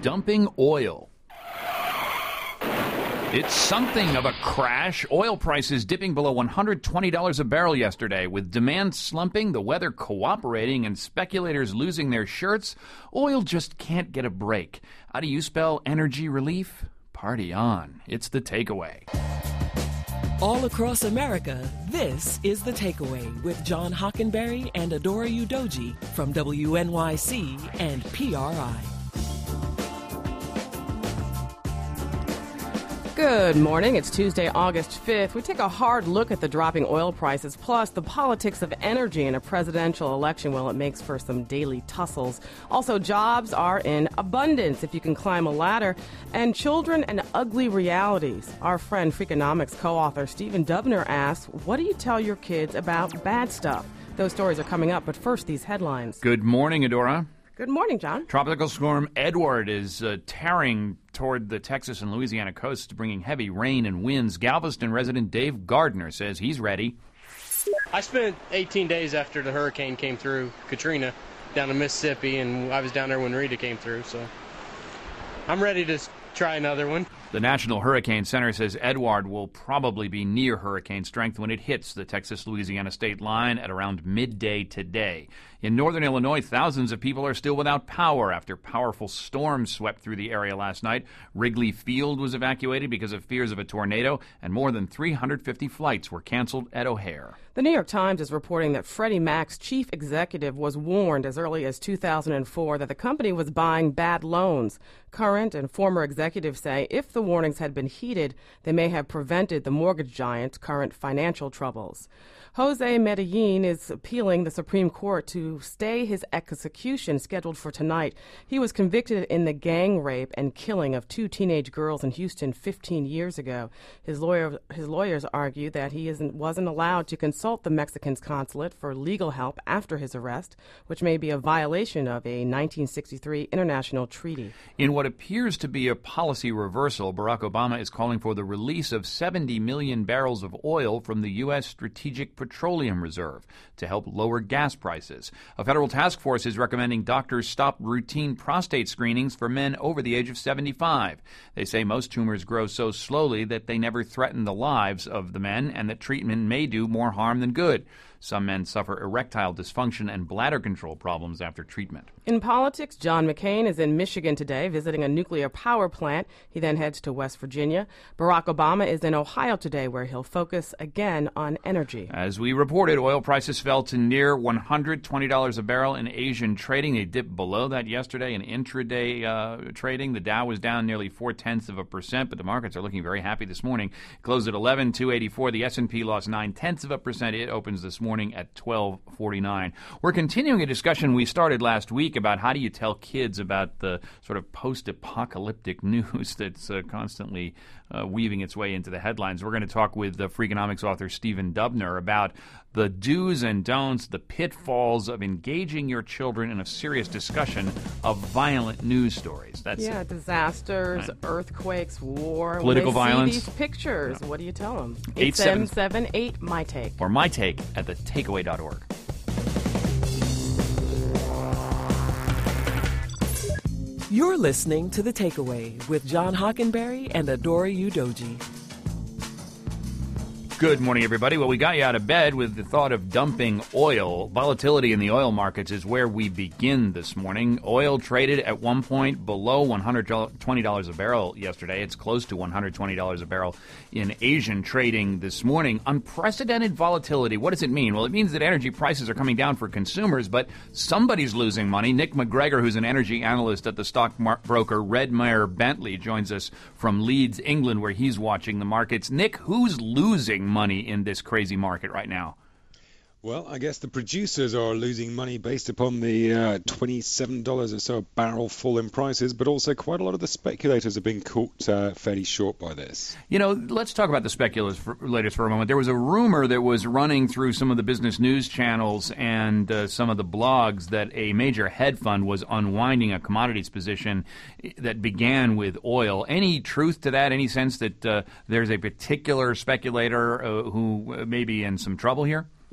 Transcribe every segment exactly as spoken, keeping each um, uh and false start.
dumping oil. It's something of a crash. Oil prices dipping below one hundred twenty dollars a barrel yesterday. With demand slumping, the weather cooperating, and speculators losing their shirts, oil just can't get a break. How do you spell energy relief? Party on. It's The Takeaway. All across America, this is The Takeaway with John Hockenberry and Adora Udoji from W N Y C and P R I. Good morning. It's Tuesday, August fifth. We take a hard look at the dropping oil prices, plus the politics of energy in a presidential election. Well, it makes for some daily tussles. Also, jobs are in abundance if you can climb a ladder. And children and ugly realities. Our friend, Freakonomics co-author Stephen Dubner asks, what do you tell your kids about bad stuff? Those stories are coming up, but first, these headlines. Good morning, Adora. Good morning, John. Tropical storm Edward is uh, tearing toward the Texas and Louisiana coasts, bringing heavy rain and winds. Galveston resident Dave Gardner says he's ready. I spent eighteen days after the hurricane came through, Katrina, down in Mississippi, and I was down there when Rita came through, so I'm ready to try another one. The National Hurricane Center says Edward will probably be near hurricane strength when it hits the Texas-Louisiana state line at around midday today. In northern Illinois, thousands of people are still without power after powerful storms swept through the area last night. Wrigley Field was evacuated because of fears of a tornado, and more than three hundred fifty flights were canceled at O'Hare. The New York Times is reporting that Freddie Mac's chief executive was warned as early as two thousand four that the company was buying bad loans. Current and former executives say if the warnings had been heeded, they may have prevented the mortgage giant's current financial troubles. Jose Medellin is appealing the Supreme Court to stay his execution scheduled for tonight. He was convicted in the gang rape and killing of two teenage girls in Houston fifteen years ago. His lawyer, his lawyers argue that he isn't, wasn't allowed to consult the Mexican consulate for legal help after his arrest, which may be a violation of a nineteen sixty-three international treaty. In what appears to be a policy reversal, Barack Obama is calling for the release of seventy million barrels of oil from the U S Strategic Petroleum Reserve to help lower gas prices. A federal task force is recommending doctors stop routine prostate screenings for men over the age of seventy-five. They say most tumors grow so slowly that they never threaten the lives of the men and that treatment may do more harm than good. Some men suffer erectile dysfunction and bladder control problems after treatment. In politics, John McCain is in Michigan today visiting a nuclear power plant. He then heads to West Virginia. Barack Obama is in Ohio today, where he'll focus again on energy. As we reported, oil prices fell to near one hundred twenty dollars a barrel in Asian trading. They dipped below that yesterday in intraday uh, trading. The Dow was down nearly four-tenths of a percent, but the markets are looking very happy this morning. Closed at eleven two eighty-four. The S and P lost nine-tenths of a percent. It opens this morning at twelve forty-nine. We're continuing a discussion we started last week about how do you tell kids about the sort of post-apocalyptic news that's uh, constantly uh, weaving its way into the headlines. We're going to talk with the Freakonomics author Stephen Dubner about the do's and don'ts, the pitfalls of engaging your children in a serious discussion of violent news stories. That's yeah, it. disasters, Right. earthquakes, war. Political when they violence. See these pictures. Yeah. What do you tell them? eight seven seven eight my take. Or my take at the takeaway dot org. You're listening to The Takeaway with John Hockenberry and Adora Udoji. Good morning, everybody. Well, we got you out of bed with the thought of dumping oil. Volatility in the oil markets is where we begin this morning. Oil traded at one point below one hundred twenty dollars a barrel yesterday. It's close to one hundred twenty dollars a barrel in Asian trading this morning. Unprecedented volatility. What does it mean? Well, it means that energy prices are coming down for consumers, but somebody's losing money. Nick McGregor, who's an energy analyst at the stock mar- broker Redmayne Bentley, joins us from Leeds, England, where he's watching the markets. Nick, who's losing money in this crazy market right now? Well, I guess the producers are losing money based upon the uh, twenty-seven dollars or so a barrel fall in prices, but also quite a lot of the speculators have been caught uh, fairly short by this. You know, let's talk about the speculators for a moment. There was a rumor that was running through some of the business news channels and uh, some of the blogs that a major hedge fund was unwinding a commodities position that began with oil. Any truth to that? Any sense that uh, there's a particular speculator uh, who may be in some trouble here?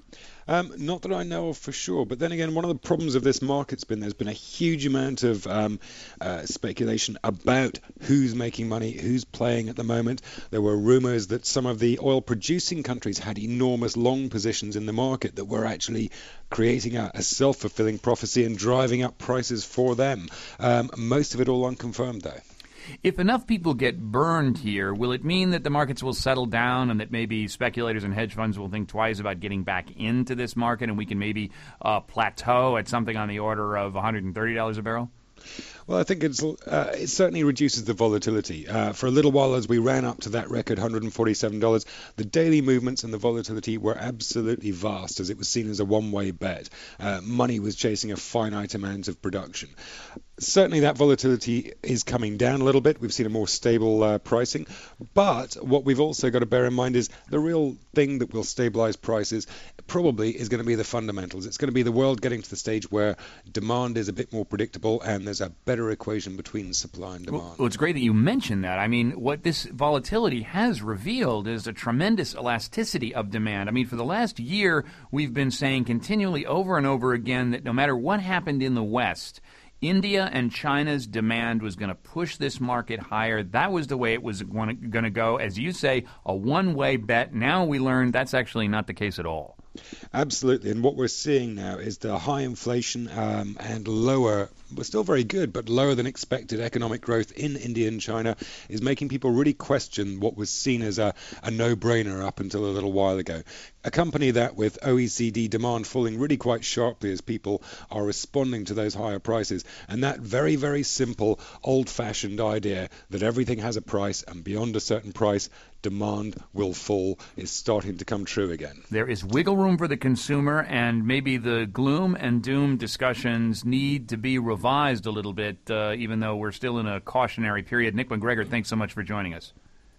Um, not that I know of for sure, but then again, one of the problems of this market's been there's been a huge amount of um, uh, speculation about who's making money, who's playing at the moment. There were rumours that some of the oil-producing countries had enormous long positions in the market that were actually creating a, a self-fulfilling prophecy and driving up prices for them. Um, most of it all unconfirmed, though. If enough people get burned here, will it mean that the markets will settle down and that maybe speculators and hedge funds will think twice about getting back into this market and we can maybe uh, plateau at something on the order of one hundred thirty dollars a barrel? Well, I think it's uh, it certainly reduces the volatility. Uh, for a little while, as we ran up to that record one hundred forty-seven dollars, the daily movements and the volatility were absolutely vast, as it was seen as a one-way bet. Uh, money was chasing a finite amount of production. Certainly that volatility is coming down a little bit. We've seen a more stable uh, pricing. But what we've also got to bear in mind is the real thing that will stabilize prices probably is going to be the fundamentals. It's going to be the world getting to the stage where demand is a bit more predictable and there's a better equation between supply and demand. Well, well, it's great that you mentioned that. I mean, what this volatility has revealed is a tremendous elasticity of demand. I mean, for the last year, we've been saying continually over and over again that no matter what happened in the West, India and China's demand was going to push this market higher. That was the way it was going to go. As you say, a one-way bet. Now we learned that's actually not the case at all. Absolutely. And what we're seeing now is the high inflation um, and lower, but still very good, but lower than expected economic growth in India and China is making people really question what was seen as a, a no-brainer up until a little while ago. Accompany that with O E C D demand falling really quite sharply as people are responding to those higher prices. And that very, very simple, old-fashioned idea that everything has a price and beyond a certain price, demand will fall is starting to come true again. There is wiggle room for the consumer, and maybe the gloom and doom discussions need to be revised a little bit, uh, even though we're still in a cautionary period. Nick McGregor, thanks so much for joining us.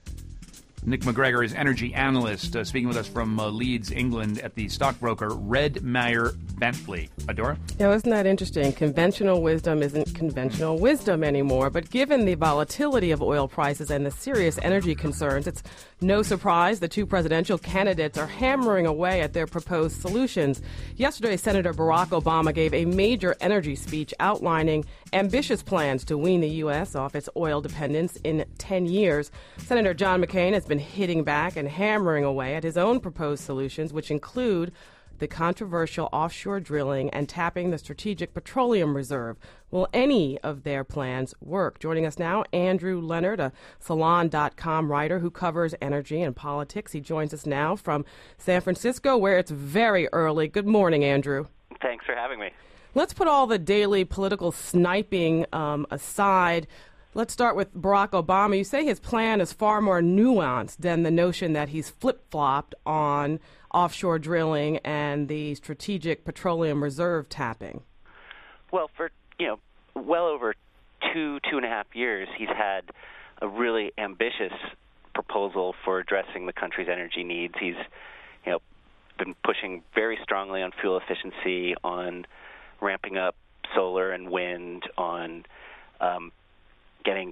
Nick McGregor is energy analyst, uh, speaking with us from uh, Leeds, England, at the stockbroker Redmayne Bentley. Adora? Yeah, isn't that interesting? Conventional wisdom isn't conventional wisdom anymore, but given the volatility of oil prices and the serious energy concerns, it's no surprise the two presidential candidates are hammering away at their proposed solutions. Yesterday, Senator Barack Obama gave a major energy speech outlining ambitious plans to wean the U S off its oil dependence in ten years. Senator John McCain has been hitting back and hammering away at his own proposed solutions, which include the controversial offshore drilling and tapping the Strategic Petroleum Reserve. Will any of their plans work? Joining us now, Andrew Leonard, a Salon dot com writer who covers energy and politics. He joins us now from San Francisco, where it's very early. Good morning, Andrew. Thanks for having me. Let's put all the daily political sniping um, aside. Let's start with Barack Obama. You say his plan is far more nuanced than the notion that he's flip-flopped on offshore drilling and the Strategic Petroleum Reserve tapping. Well, for, you know, well over two, two and a half years, he's had a really ambitious proposal for addressing the country's energy needs. He's, you know, been pushing very strongly on fuel efficiency, on ramping up solar and wind, on um, getting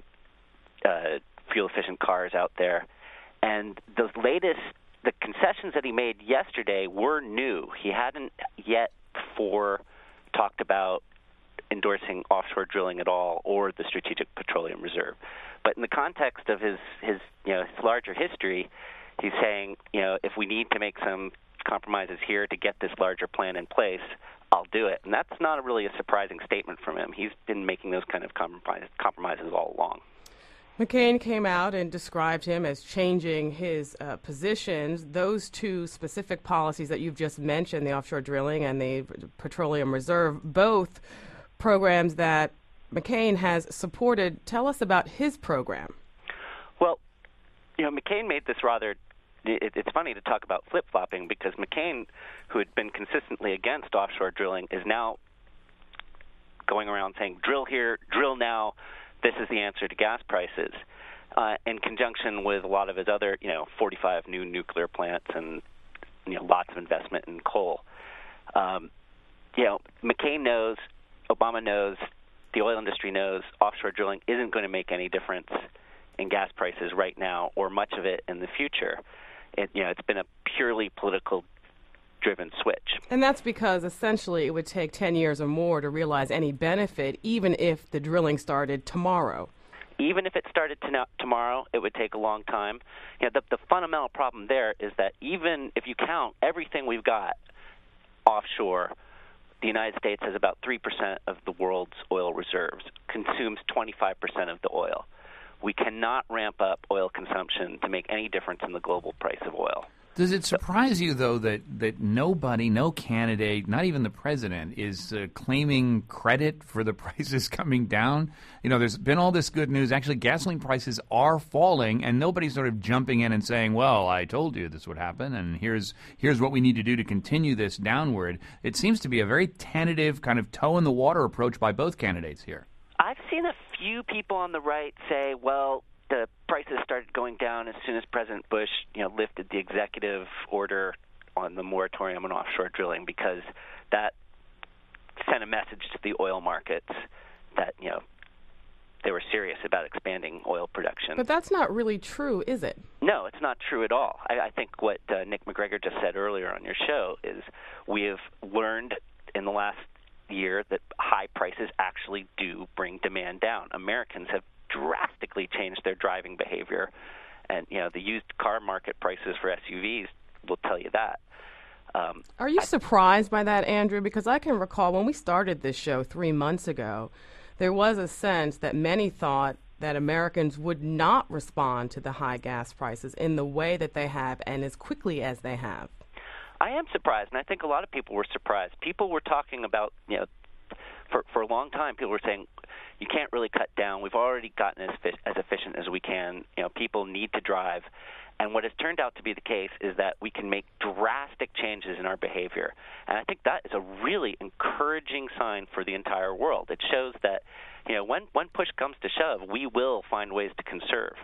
uh, fuel-efficient cars out there. And the latest, the concessions that he made yesterday were new. He hadn't yet before talked about endorsing offshore drilling at all or the Strategic Petroleum Reserve. But in the context of his, his, you know, his larger history, he's saying, you know, if we need to make some compromises here to get this larger plan in place, I'll do it. And that's not really a surprising statement from him. He's been making those kind of compromise, compromises all along. McCain came out and described him as changing his uh, positions. Those two specific policies that you've just mentioned, the offshore drilling and the Petroleum Reserve, both programs that McCain has supported. Tell us about his program. Well, you know, McCain made this rather It, it's funny to talk about flip-flopping because McCain, who had been consistently against offshore drilling, is now going around saying, drill here, drill now, this is the answer to gas prices, uh, in conjunction with a lot of his other, you know, forty-five new nuclear plants and, you know, lots of investment in coal. Um, you know, McCain knows, Obama knows, the oil industry knows offshore drilling isn't going to make any difference in gas prices right now or much of it in the future. It, you know, it's been a purely political driven switch. And that's because essentially it would take ten years or more to realize any benefit, even if the drilling started tomorrow. Even if it started to no- tomorrow, it would take a long time. You know, the, the fundamental problem there is that even if you count everything we've got offshore, the United States has about three percent of the world's oil reserves, consumes twenty-five percent of the oil. We cannot ramp up oil consumption to make any difference in the global price of oil. Does it surprise you, though, that, that nobody, no candidate, not even the president, is uh, claiming credit for the prices coming down? You know, there's been all this good news. Actually, gasoline prices are falling, and nobody's sort of jumping in and saying, well, I told you this would happen, and here's here's what we need to do to continue this downward. It seems to be a very tentative kind of toe-in-the-water approach by both candidates here. I've seen a few people on the right say, well, the prices started going down as soon as President Bush, you know, lifted the executive order on the moratorium on offshore drilling, because that sent a message to the oil markets that, you know, they were serious about expanding oil production. But that's not really true, is it? No, it's not true at all. I, I think what uh, Nick McGregor just said earlier on your show is we have learned in the last year that high prices actually do bring demand down. Americans have drastically changed their driving behavior, and you know the used car market prices for S U Vs will tell you that. Um, Are you I, surprised by that, Andrew? Because I can recall when we started this show three months ago, there was a sense that many thought that Americans would not respond to the high gas prices in the way that they have and as quickly as they have. I am surprised, and I think a lot of people were surprised. People were talking about, you know, for for a long time, people were saying, you can't really cut down. We've already gotten as fi- as efficient as we can. You know, people need to drive. And what has turned out to be the case is that we can make drastic changes in our behavior. And I think that is a really encouraging sign for the entire world. It shows that, you know, when, when push comes to shove, we will find ways to conserve.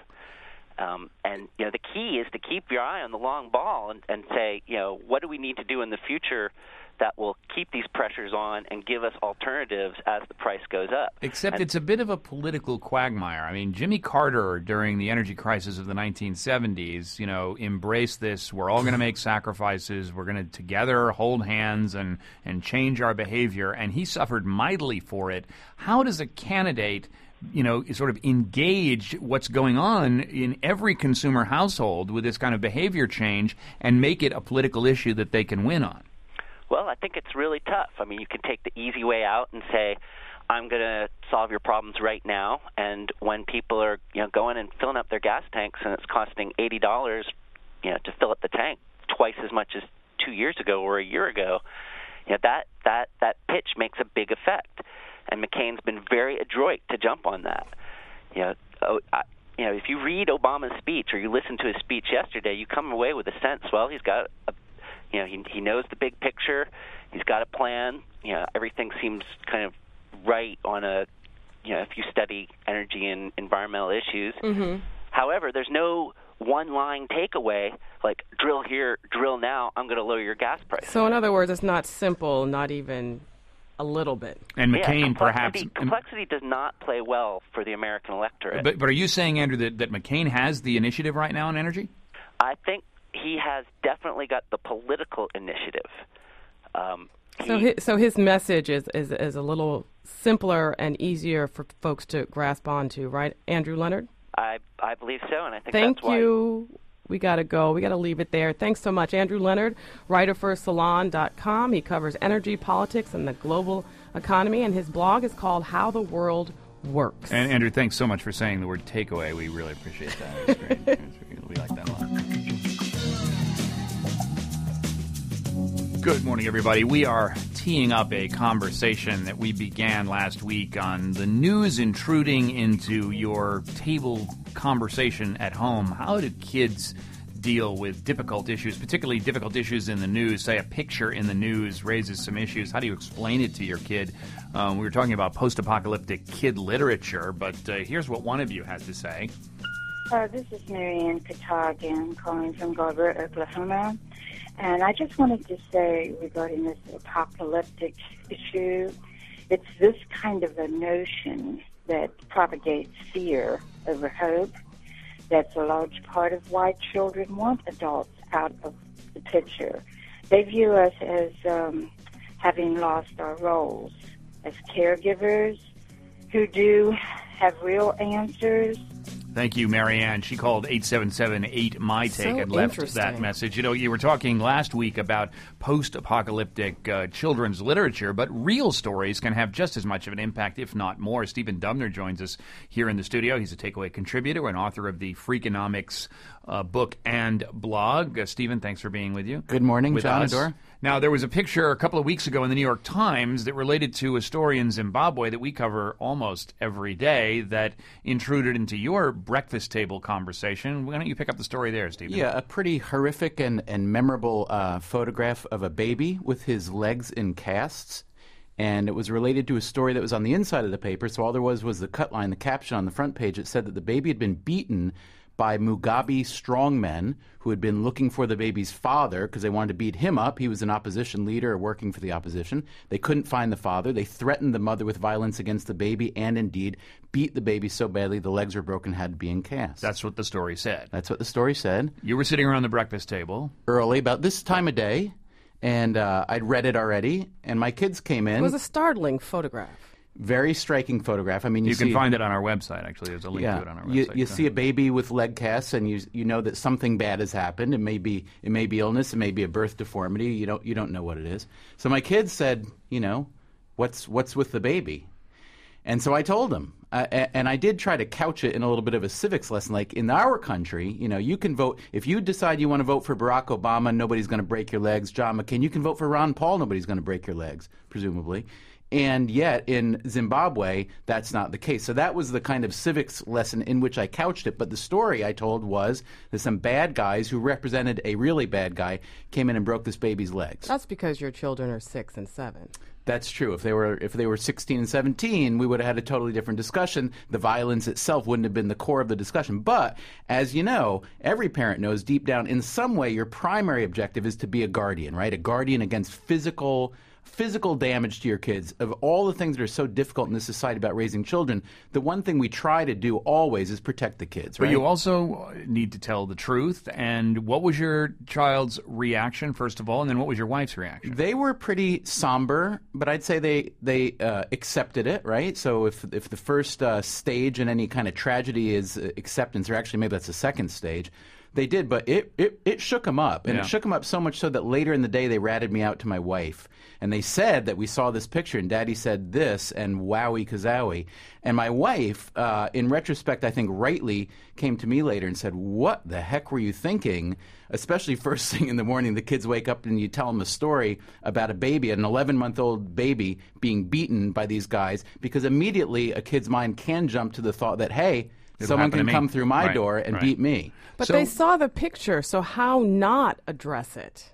Um, and, you know, the key is to keep your eye on the long ball and, and say, you know, what do we need to do in the future that will keep these pressures on and give us alternatives as the price goes up. Except and, it's a bit of a political quagmire. I mean, Jimmy Carter, during the energy crisis of the nineteen seventies, you know, embraced this, we're all going to make sacrifices, we're going to together hold hands and, and change our behavior, and he suffered mightily for it. How does a candidate, you know, sort of engage what's going on in every consumer household with this kind of behavior change and make it a political issue that they can win on? Well, I think it's really tough. I mean, you can take the easy way out and say, I'm going to solve your problems right now. And when people are, you know, going and filling up their gas tanks and it's costing eighty dollars, you know, to fill up the tank, twice as much as two years ago or a year ago, you know, that, that, that pitch makes a big effect. And McCain's been very adroit to jump on that. You know, oh, I, you know, if you read Obama's speech or you listen to his speech yesterday, you come away with a sense, well, he's got a You know, he he knows the big picture. He's got a plan. You know, everything seems kind of right on a, you know, if you study energy and environmental issues. Mm-hmm. However, there's no one-line takeaway like drill here, drill now, I'm going to lower your gas price. So in other words, it's not simple, not even a little bit. And yeah, McCain complexity, perhaps... Complexity does not play well for the American electorate. But, but are you saying, Andrew, that, that McCain has the initiative right now on energy? I think he has definitely got the political initiative. Um, he, so, his, so his message is, is is a little simpler and easier for folks to grasp onto, right, Andrew Leonard? I I believe so, and I think Thank that's why. you. We got to go. We got to leave it there. Thanks so much, Andrew Leonard, writer for Salon dot com. He covers energy, politics, and the global economy, and his blog is called How the World Works. And Andrew, thanks so much for saying the word takeaway. We really appreciate that. It's great. It's, we like that a lot. Good morning, everybody. We are teeing up a conversation that we began last week on the news intruding into your table conversation at home. How do kids deal with difficult issues, particularly difficult issues in the news? Say a picture in the news raises some issues. How do you explain it to your kid? Um, we were talking about post-apocalyptic kid literature, but uh, here's what one of you has to say. Uh, this is Marianne Katagan calling from Gilbert, Oklahoma. And I just wanted to say regarding this apocalyptic issue, it's this kind of a notion that propagates fear over hope. That's a large part of why children want adults out of the picture. they view us as um, having lost our roles as caregivers who do have real answers. Thank you, Marianne. She called eight seven seven eight M Y T A K So and left interesting. that message. You know, you were talking last week about post-apocalyptic uh, children's literature, but real stories can have just as much of an impact, if not more. Stephen Dubner joins us here in the studio. He's a Takeaway contributor and author of the Freakonomics uh, book and blog. Uh, Stephen, thanks for being with you. Good morning, with John us. Adora. Now, there was a picture a couple of weeks ago in the New York Times that related to a story in Zimbabwe that we cover almost every day that intruded into your breakfast table conversation. Why don't you pick up the story there, Stephen? Yeah, a pretty horrific and, and memorable uh, photograph of a baby with his legs in casts. And it was related to a story that was on the inside of the paper. So all there was was the cut line, the caption on the front page. It said that the baby had been beaten by Mugabe strongmen who had been looking for the baby's father because they wanted to beat him up. He was an opposition leader working for the opposition. They couldn't find the father. They threatened the mother with violence against the baby and indeed beat the baby so badly the legs were broken, had to be in cast. That's what the story said. That's what the story said. You were sitting around the breakfast table. Early, about this time of day, and uh, I'd read it already, and my kids came in. It was a startling photograph. Very striking photograph. I mean, you, You see, can find it on our website, actually. There's a link yeah, to it on our you, website. you Go see a ahead. baby with leg casts, and you you know that something bad has happened. It may be it may be illness, it may be a birth deformity. You don't you don't know what it is. So my kids said, you know, what's what's with the baby? And so I told them, uh, and I did try to couch it in a little bit of a civics lesson. Like in our country, you know, you can vote if you decide you want to vote for Barack Obama. Nobody's going to break your legs. John McCain. You can vote for Ron Paul. Nobody's going to break your legs, presumably. And yet, in Zimbabwe, that's not the case. So that was the kind of civics lesson in which I couched it. But the story I told was that some bad guys who represented a really bad guy came in and broke this baby's legs. That's because your children are six and seven. That's true. If they were if they were sixteen and seventeen, we would have had a totally different discussion. The violence itself wouldn't have been the core of the discussion. But as you know, every parent knows deep down, in some way, your primary objective is to be a guardian, right? A guardian against physical physical damage to your kids. Of all the things that are so difficult in this society about raising children, the one thing we try to do always is protect the kids, right? But you also need to tell the truth. And what was your child's reaction, first of all, and then what was your wife's reaction? They were pretty somber, but I'd say they they uh, accepted it, right? So if if the first uh, stage in any kind of tragedy is uh, acceptance, or actually maybe that's the second stage, they did, but it, it, it shook them up. And Yeah. it shook them up so much so that later in the day they ratted me out to my wife. And they said that we saw this picture and Daddy said this and wowie kazowie. And my wife, uh, in retrospect, I think rightly came to me later and said, what the heck were you thinking? Especially first thing in the morning, the kids wake up and you tell them a story about a baby, an eleven-month-old baby being beaten by these guys, because immediately a kid's mind can jump to the thought that, hey, It'll someone happen to can me. come through my Right, door and right. beat me. But So- they saw the picture, so how not address it?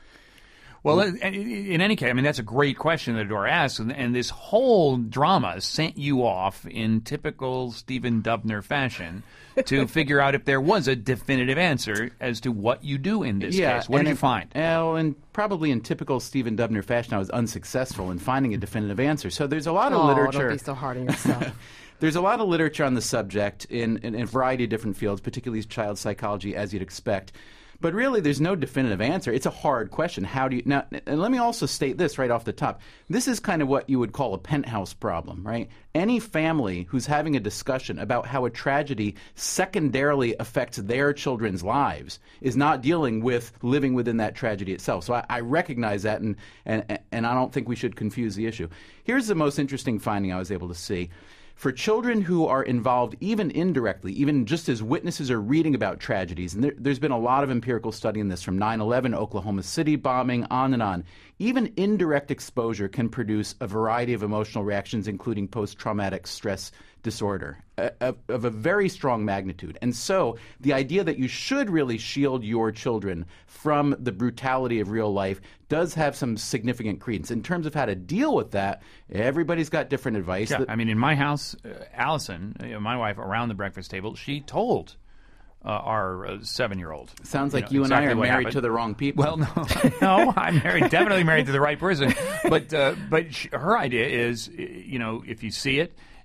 Well, in in any case, I mean, that's a great question that Adora asks, and, and this whole drama sent you off in typical Stephen Dubner fashion to figure out if there was a definitive answer as to what you do in this case. What and did you in- find? Well, and probably in typical Stephen Dubner fashion, I was unsuccessful in finding a definitive answer. So there's a lot of Oh, literature. don't be so hard on yourself. There's a lot of literature on the subject in, in, in a variety of different fields, particularly child psychology, as you'd expect. But really, there's no definitive answer. It's a hard question. How do you now? And let me also state this right off the top. This is kind of what you would call a penthouse problem, right? Any family who's having a discussion about how a tragedy secondarily affects their children's lives is not dealing with living within that tragedy itself. So I, I recognize that, and, and and I don't think we should confuse the issue. Here's the most interesting finding I was able to see. For children who are involved even indirectly, even just as witnesses are reading about tragedies, and there, there's been a lot of empirical study in this from nine eleven, Oklahoma City bombing, on and on, even indirect exposure can produce a variety of emotional reactions, including post-traumatic stress disorder uh, of, of a very strong magnitude. And so the idea that you should really shield your children from the brutality of real life does have some significant credence. In terms of how to deal with that, everybody's got different advice. Yeah, that- I mean, in my house, uh, Allison, uh, my wife, around the breakfast table, she told uh, our uh, seven-year-old. Sounds like know, you and I exactly are what married happened. to the wrong people. Well, no, no, I'm married, definitely married to the right person. But uh, but sh- her idea is, you know, if you see it,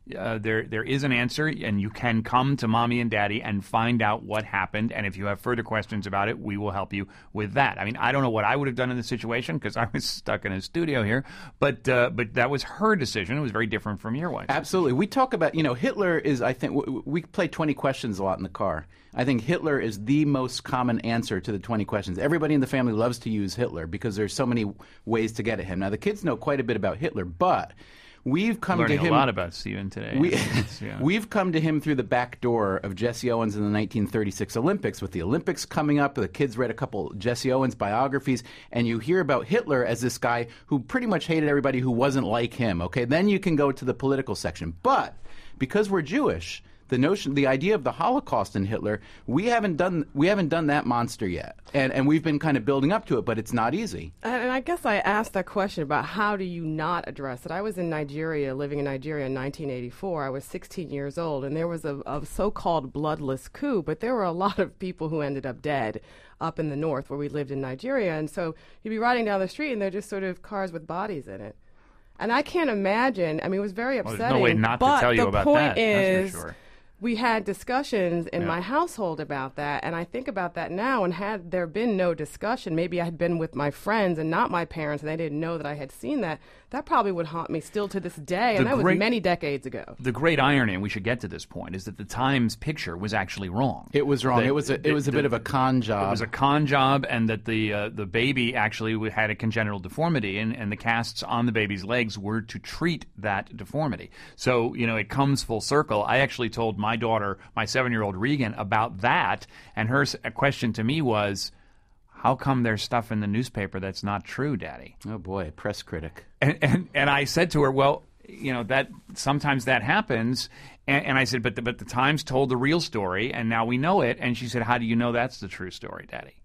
Uh, there, there is an answer, and you can come to Mommy and Daddy and find out what happened. And if you have further questions about it, we will help you with that. I mean, I don't know what I would have done in this situation because I was stuck in a studio here, but uh, but that was her decision. It was very different from your wife's. Absolutely. We talk about, you know, Hitler is, I think, w- we play twenty questions a lot in the car. I think Hitler is the most common answer to the twenty questions. Everybody in the family loves to use Hitler because there's so many ways to get at him. Now, the kids know quite a bit about Hitler, but we've come Learning to him a lot about Stephen today. We, yeah. We've come to him through the back door of Jesse Owens in the nineteen thirty-six Olympics. With the Olympics coming up, the kids read a couple Jesse Owens biographies, and you hear about Hitler as this guy who pretty much hated everybody who wasn't like him. Okay, then you can go to the political section, but because we're Jewish, the notion, the idea of the Holocaust in Hitler, we haven't done we haven't done that monster yet, and and we've been kind of building up to it, but it's not easy. And I guess I asked that question about how do you not address it. I was in Nigeria, living in Nigeria in nineteen eighty-four. I was sixteen years old, and there was a, a so-called bloodless coup, but there were a lot of people who ended up dead up in the north where we lived in Nigeria, and so you'd be riding down the street, and they're just sort of cars with bodies in it. And I can't imagine. I mean, it was very upsetting. Well, there's no way not but to tell you the about point that. Is, that's for sure. We had discussions in yeah. my household about that, and I think about that now, and had there been no discussion, maybe I had been with my friends and not my parents, and they didn't know that I had seen that, that probably would haunt me still to this day, and The that great- was many decades ago. The great irony, and we should get to this point, is that the Times picture was actually wrong. It was wrong. The- it was a, the- it was a the- bit of a con job. It was a con job, and that the uh, the baby actually had a congenital deformity, and, and the casts on the baby's legs were to treat that deformity. So, you know, it comes full circle. I actually told my daughter, my seven-year-old Regan, about that, and her s- question to me was, how come there's stuff in the newspaper that's not true, Daddy? Oh, boy, press critic. And, and and I said to her, well, you know, that sometimes that happens. And, and I said, but the, but the Times told the real story, and now we know it. And she said, how do you know that's the true story, Daddy?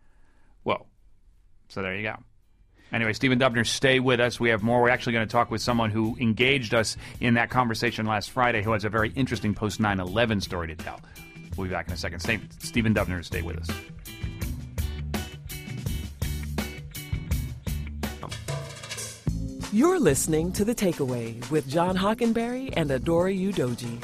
Well, so there you go. Anyway, Stephen Dubner, stay with us. We have more. We're actually going to talk with someone who engaged us in that conversation last Friday, who has a very interesting post nine eleven story to tell. We'll be back in a second. Stay, Stephen Dubner, stay with us. You're listening to The Takeaway with John Hockenberry and Adora Udoji.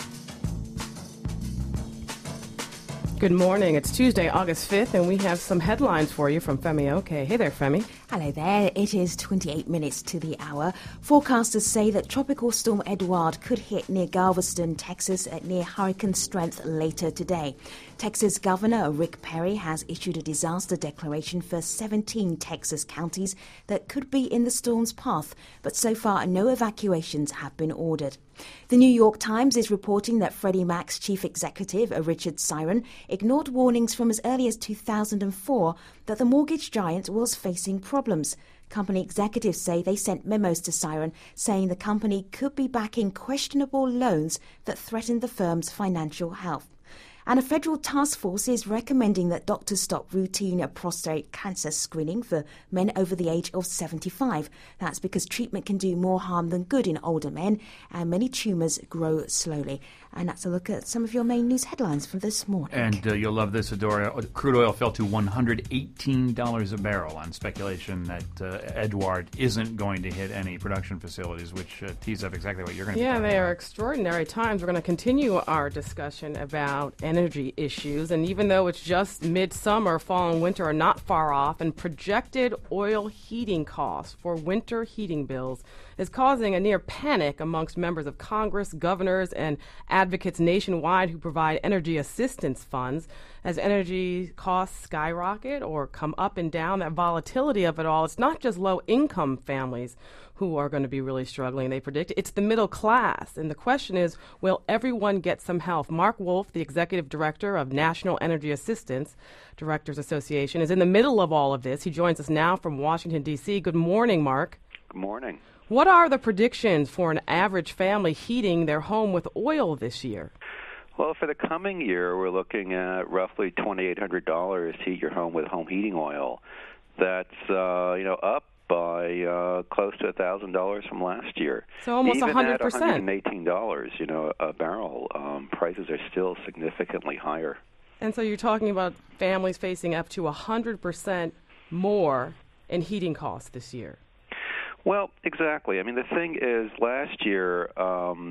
Good morning. It's Tuesday, August fifth, and we have some headlines for you from Femi Oke. Hey there, Femi. Hello there. It is twenty-eight minutes to the hour. Forecasters say that Tropical Storm Edouard could hit near Galveston, Texas at near hurricane strength later today. Texas Governor Rick Perry has issued a disaster declaration for seventeen Texas counties that could be in the storm's path, but so far no evacuations have been ordered. The New York Times is reporting that Freddie Mac's chief executive, Richard Siron, ignored warnings from as early as two thousand four that the mortgage giant was facing problems. Company executives say they sent memos to Siron saying the company could be backing questionable loans that threatened the firm's financial health. And a federal task force is recommending that doctors stop routine prostate cancer screening for men over the age of seventy-five. That's because treatment can do more harm than good in older men, and many tumours grow slowly. And that's a look at some of your main news headlines for this morning. And uh, you'll love this, Adora. Crude oil fell to one hundred eighteen dollars a barrel on speculation that uh, Edouard isn't going to hit any production facilities, which uh, tees up exactly what you're going to Yeah, be they talking are about. extraordinary times. We're going to continue our discussion about energy issues. And even though it's just midsummer, fall and winter are not far off, and projected oil heating costs for winter heating bills is causing a near panic amongst members of Congress, governors, and advocates nationwide who provide energy assistance funds. As energy costs skyrocket or come up and down, that volatility of it all, it's not just low-income families who are going to be really struggling, they predict. It's the middle class. And the question is, will everyone get some help? Mark Wolf, the executive director of National Energy Assistance Directors Association, is in the middle of all of this. He joins us now from Washington, D C. Good morning, Mark. Good morning. What are the predictions for an average family heating their home with oil this year? Well, for the coming year, we're looking at roughly twenty-eight hundred dollars to heat your home with home heating oil. That's, uh, you know, up by uh, close to one thousand dollars from last year. So almost Even one hundred percent. at one hundred eighteen dollars, you know, a barrel, um, prices are still significantly higher. And so you're talking about families facing up to one hundred percent more in heating costs this year. Well, exactly. I mean, the thing is, last year, um,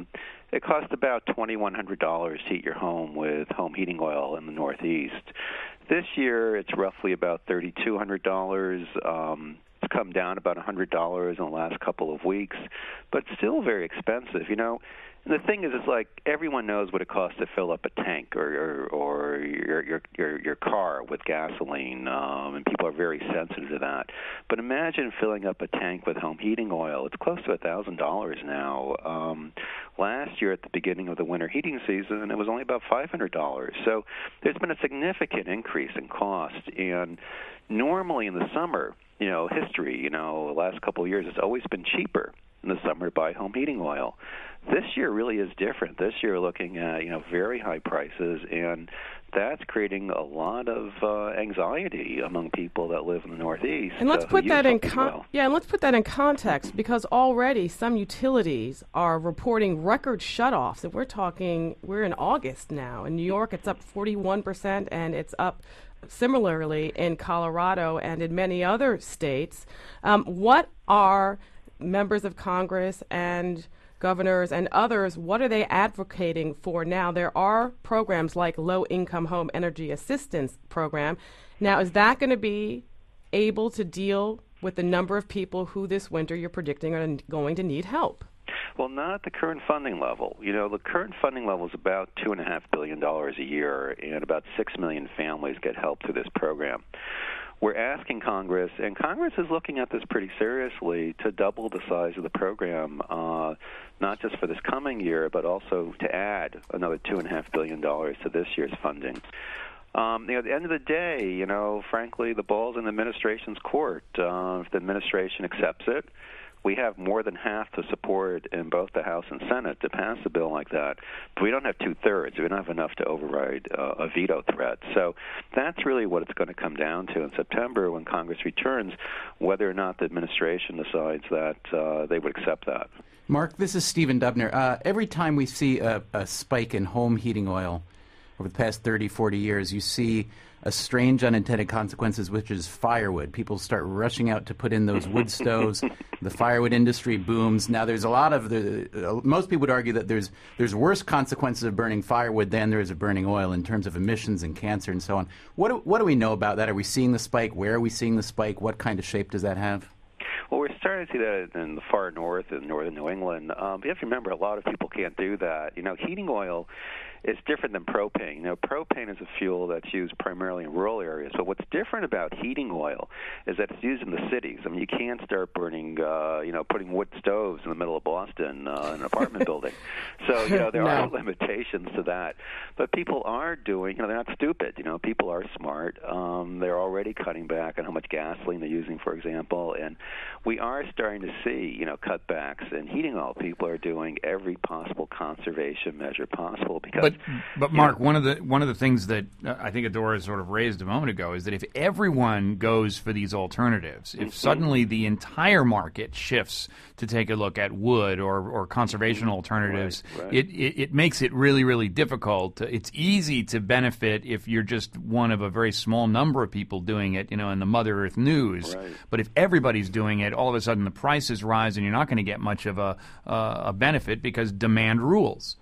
it costs about twenty-one hundred dollars to heat your home with home heating oil in the Northeast. This year, it's roughly about thirty-two hundred dollars. Um, it's come down about one hundred dollars in the last couple of weeks, but still very expensive. You know, and the thing is, it's like everyone knows what it costs to fill up a tank or or, or your, your your your car with gasoline, um, and people are very sensitive to that. But imagine filling up a tank with home heating oil. It's close to one thousand dollars now. Um, last year at the beginning of the winter heating season, it was only about five hundred dollars. So there's been a significant increase in cost. And normally in the summer, you know, history, you know, the last couple of years, it's always been cheaper in the summer to buy home heating oil. This year really is different. This year we're looking at, you know, very high prices, and that's creating a lot of uh, anxiety among people that live in the Northeast. And let's uh, put that in con- well. yeah, and let's put that in context, because already some utilities are reporting record shutoffs. And we're talking, we're in August now. In New York, it's up forty-one percent, and it's up similarly in Colorado and in many other states. Um, what are members of Congress and governors and others, what are they advocating for now? There are programs like Low-Income Home Energy Assistance Program. Now, is that going to be able to deal with the number of people who this winter you're predicting are going to need help? Well, not at the current funding level. You know, the current funding level is about two and a half billion dollars a year, and about six million families get help through this program. We're asking Congress, and Congress is looking at this pretty seriously, to double the size of the program, uh, not just for this coming year, but also to add another two and a half billion dollars to this year's funding. Um, you know, at the end of the day, you know, frankly, the ball's in the administration's court. Uh, if the administration accepts it, we have more than half the support in both the House and Senate to pass a bill like that. But we don't have two-thirds. We don't have enough to override uh, a veto threat. So that's really what it's going to come down to in September when Congress returns, whether or not the administration decides that uh, they would accept that. Mark, this is Stephen Dubner. Uh, every time we see a, a spike in home heating oil over the past thirty, forty years, you see a strange unintended consequences, which is firewood. People start rushing out to put in those wood stoves. The firewood industry booms. Now, there's a lot of the. Uh, most people would argue that there's there's worse consequences of burning firewood than there is of burning oil in terms of emissions and cancer and so on. What do, what do we know about that? Are we seeing the spike? Where are we seeing the spike? What kind of shape does that have? Well, we're starting to see that in the far north, in northern New England. Um, you have to remember, a lot of people can't do that. You know, heating oil is different than propane. You know, propane is a fuel that's used primarily in rural areas. But what's different about heating oil is that it's used in the cities. I mean, you can't start burning, uh, you know, putting wood stoves in the middle of Boston uh, in an apartment building. So, you know, there no. are limitations to that. But people are doing, you know, they're not stupid. You know, people are smart. Um, they're already cutting back on how much gasoline they're using, for example. And we are starting to see, you know, cutbacks in heating oil. People are doing every possible conservation measure possible because. But, but Mark, know, one of the one of the things that uh, I think Adora sort of raised a moment ago is that if everyone goes for these alternatives, if mm-hmm. suddenly the entire market shifts to take a look at wood or, or conservation mm-hmm. alternatives, right, right. It, it it makes it really, really difficult. It's easy to benefit if you're just one of a very small number of people doing it, you know, in the Mother Earth news. Right. But if everybody's doing it, all of a sudden the prices rise and you're not going to get much of a, uh, a benefit because demand rules.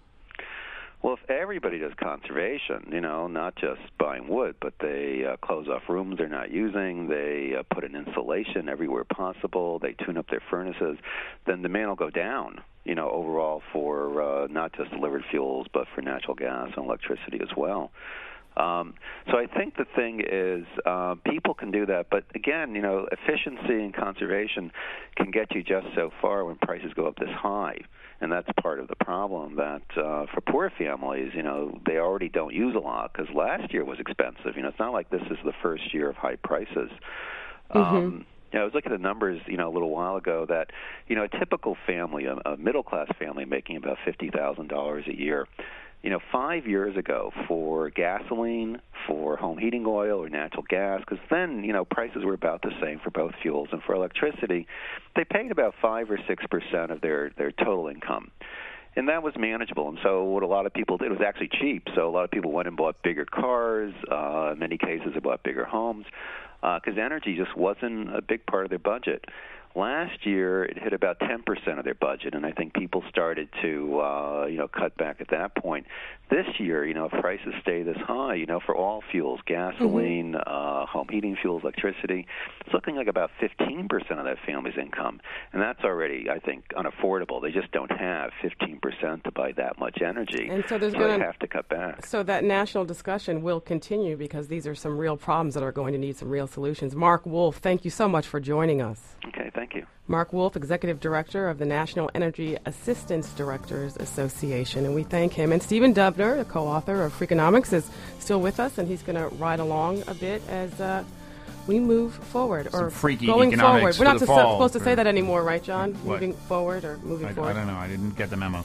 Well, if everybody does conservation, you know, not just buying wood, but they uh, close off rooms they're not using, they uh, put in insulation everywhere possible, they tune up their furnaces, then demand will go down, you know, overall for uh, not just delivered fuels, but for natural gas and electricity as well. Um, so I think the thing is uh, people can do that, but again, you know, efficiency and conservation can get you just so far when prices go up this high. And that's part of the problem that uh, for poor families, you know, they already don't use a lot because last year was expensive. You know, it's not like this is the first year of high prices. Mm-hmm. Um, you know, I was looking at the numbers, you know, a little while ago that, you know, a typical family, a, a middle-class family making about fifty thousand dollars a year, you know, five years ago for gasoline, for home heating oil or natural gas, because then, you know, prices were about the same for both fuels, and for electricity, they paid about five or six percent of their, their total income. And that was manageable. And so what a lot of people did, it was actually cheap. So a lot of people went and bought bigger cars. Uh, in many cases, they bought bigger homes because uh, energy just wasn't a big part of their budget. Last year, it hit about ten percent of their budget, and I think people started to, uh, you know, cut back at that point. This year, you know, if prices stay this high, you know, for all fuels, gasoline, mm-hmm. uh, home heating fuels, electricity, it's looking like about fifteen percent of that family's income, and that's already, I think, unaffordable. They just don't have fifteen percent to buy that much energy, and so, there's so gonna, they have to cut back. So that national discussion will continue because these are some real problems that are going to need some real solutions. Mark Wolf, thank you so much for joining us. Okay, thank you. Mark Wolf, Executive Director of the National Energy Assistance Directors Association, and we thank him. And Stephen Dubner, the co-author of Freakonomics, is still with us, and he's going to ride along a bit as uh, we move forward. Some or freaky going economics forward. We're not for the to, fall. supposed to say that anymore, right, John? What? Moving forward or moving I, forward? I don't know. I didn't get the memo.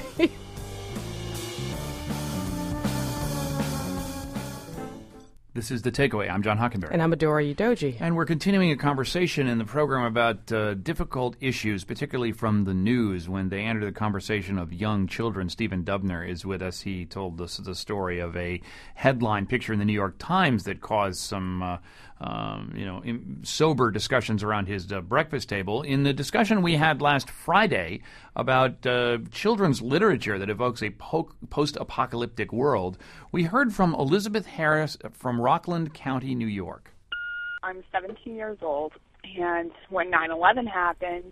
This is The Takeaway. I'm John Hockenberry. And I'm Adora Udoji. And we're continuing a conversation in the program about uh, difficult issues, particularly from the news when they enter the conversation of young children. Stephen Dubner is with us. He told us the story of a headline picture in the New York Times that caused some uh, um, you know, in, sober discussions around his uh, breakfast table. In the discussion we had last Friday about uh, children's literature that evokes a po- post-apocalyptic world, we heard from Elizabeth Harris from Rockland County, New York. I'm seventeen years old, and when nine eleven happened,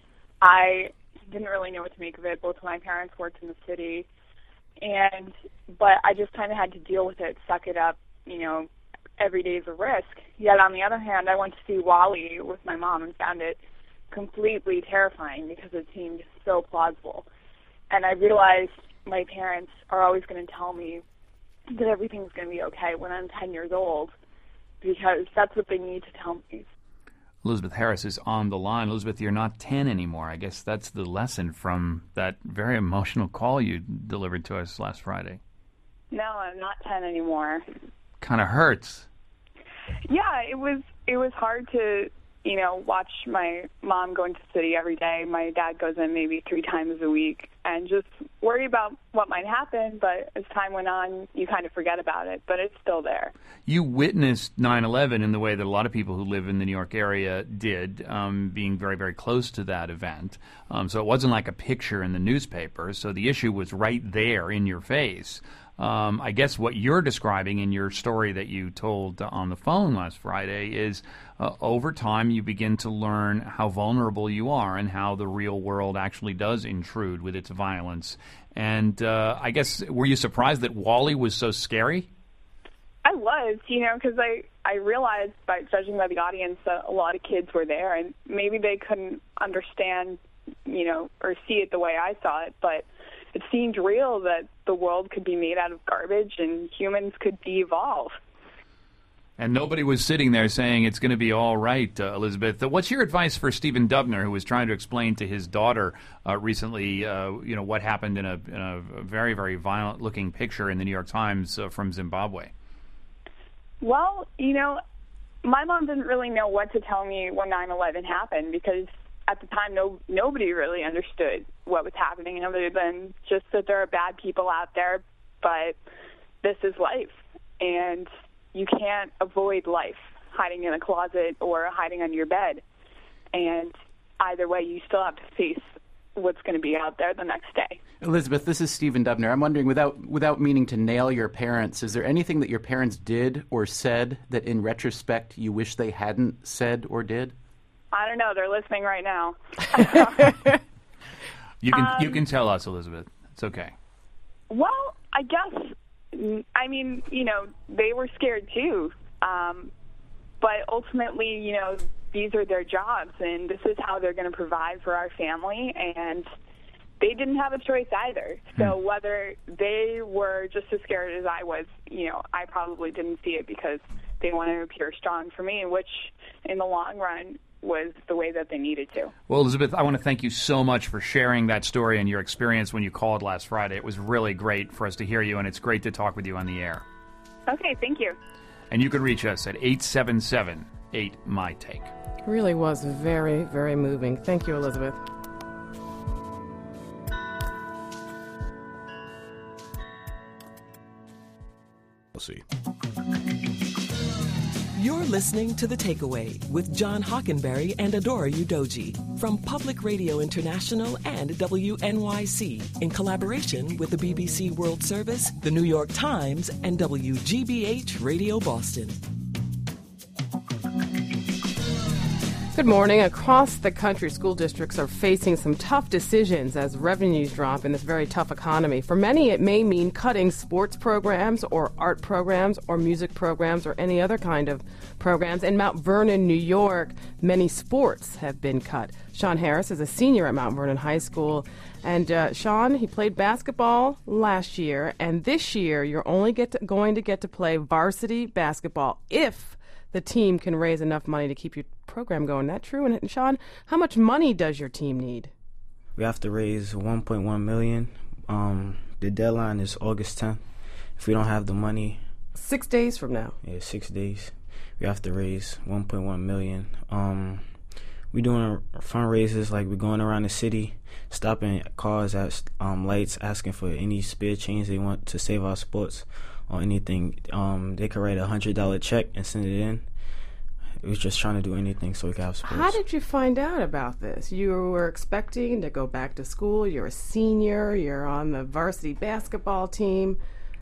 I didn't really know what to make of it. Both of my parents worked in the city, and but I just kind of had to deal with it, suck it up, you know, every day is a risk. Yet on the other hand, I went to see WALL-E with my mom and found it completely terrifying because it seemed so plausible. And I realized my parents are always going to tell me that everything's going to be okay when I'm ten years old, because that's what they need to tell me. Elizabeth Harris is on the line. Elizabeth, you're not ten anymore. I guess that's the lesson from that very emotional call you delivered to us last Friday. No, I'm not ten anymore. Kind of hurts. Yeah, it was it was hard to, you know, watch my mom go into the city every day. My dad goes in maybe three times a week, and just worry about what might happen. But as time went on, you kind of forget about it, but it's still there. You witnessed nine eleven in the way that a lot of people who live in the New York area did, um, being very, very close to that event. Um, so it wasn't like a picture in the newspaper. So the issue was right there in your face. Um, I guess what you're describing in your story that you told on the phone last Friday is uh, over time you begin to learn how vulnerable you are and how the real world actually does intrude with its violence. And uh, I guess, were you surprised that WALL-E was so scary? I was, you know, because I, I realized by judging by the audience that a lot of kids were there, and maybe they couldn't understand, you know, or see it the way I saw it, but it seemed real that the world could be made out of garbage and humans could de-evolve. And nobody was sitting there saying it's going to be all right, uh, Elizabeth. What's your advice for Stephen Dubner, who was trying to explain to his daughter uh, recently, uh, you know, what happened in a, in a very, very violent-looking picture in the New York Times uh, from Zimbabwe? Well, you know, my mom didn't really know what to tell me when nine eleven happened because at the time, no, nobody really understood what was happening other than just that there are bad people out there, but this is life, and you can't avoid life hiding in a closet or hiding under your bed. And either way, you still have to face what's going to be out there the next day. Elizabeth, this is Stephen Dubner. I'm wondering, without without meaning to nail your parents, is there anything that your parents did or said that in retrospect you wish they hadn't said or did? I don't know. They're listening right now. you can um, you can tell us, Elizabeth. It's okay. Well, I guess, I mean, you know, they were scared too. Um, but ultimately, you know, these are their jobs, and this is how they're going to provide for our family, and they didn't have a choice either. So hmm. whether they were just as scared as I was, you know, I probably didn't see it because they wanted to appear strong for me, which in the long run was the way that they needed to. Well, Elizabeth, I want to thank you so much for sharing that story and your experience when you called last Friday. It was really great for us to hear you, and it's great to talk with you on the air. Okay, thank you. And you can reach us at eight seven seven, eight, M Y, TAKE. It really was very, very moving. Thank you, Elizabeth. We'll see. You're listening to The Takeaway with John Hockenberry and Adora Udoji from Public Radio International and W N Y C in collaboration with the B B C World Service, the New York Times, and W G B H Radio Boston. Good morning. Across the country, school districts are facing some tough decisions as revenues drop in this very tough economy. For many, it may mean cutting sports programs or art programs or music programs or any other kind of programs. In Mount Vernon, New York, many sports have been cut. Sean Harris is a senior at Mount Vernon High School. And uh, Sean, he played basketball last year, and this year you're only get to, going to get to play varsity basketball if the team can raise enough money to keep your program going. Is that true? And Sean, how much money does your team need? We have to raise one point one million dollars. Um, the deadline is August tenth. If we don't have the money, six days from now. Yeah, six days. We have to raise one point one million dollars. Um, we're doing fundraisers, like we're going around the city, stopping cars at um, lights, asking for any spare change they want to save our sports or anything. Um, they could write a hundred dollar check and send it in. We're just trying to do anything so we can have sports. How did you find out about this? You were expecting to go back to school. You're a senior. You're on the varsity basketball team.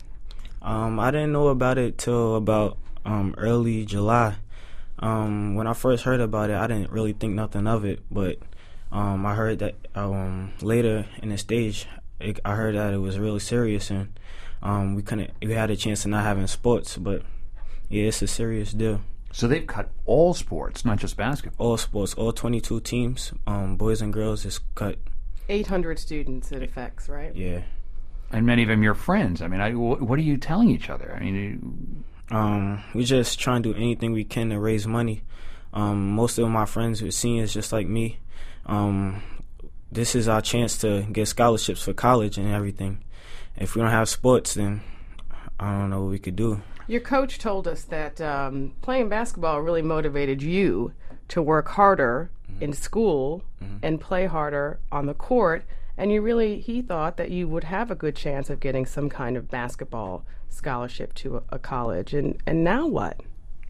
Um, I didn't know about it till about um, early July. Um, when I first heard about it, I didn't really think nothing of it. But um, I heard that um, later in the stage, it, I heard that it was really serious, and um, we couldn't. We had a chance of not having sports. But yeah, it's a serious deal. So they've cut all sports, not just basketball. All sports, all twenty-two teams, um, boys and girls, is cut. eight hundred students it affects, right? Yeah. And many of them your friends. I mean, I, what are you telling each other? I mean, um, we just try and do anything we can to raise money. Um, most of my friends are seniors just like me. Um, this is our chance to get scholarships for college and everything. If we don't have sports, then I don't know what we could do. Your coach told us that um, playing basketball really motivated you to work harder mm-hmm. in school mm-hmm. and play harder on the court. And you really, he thought that you would have a good chance of getting some kind of basketball scholarship to a, a college. And, and now what?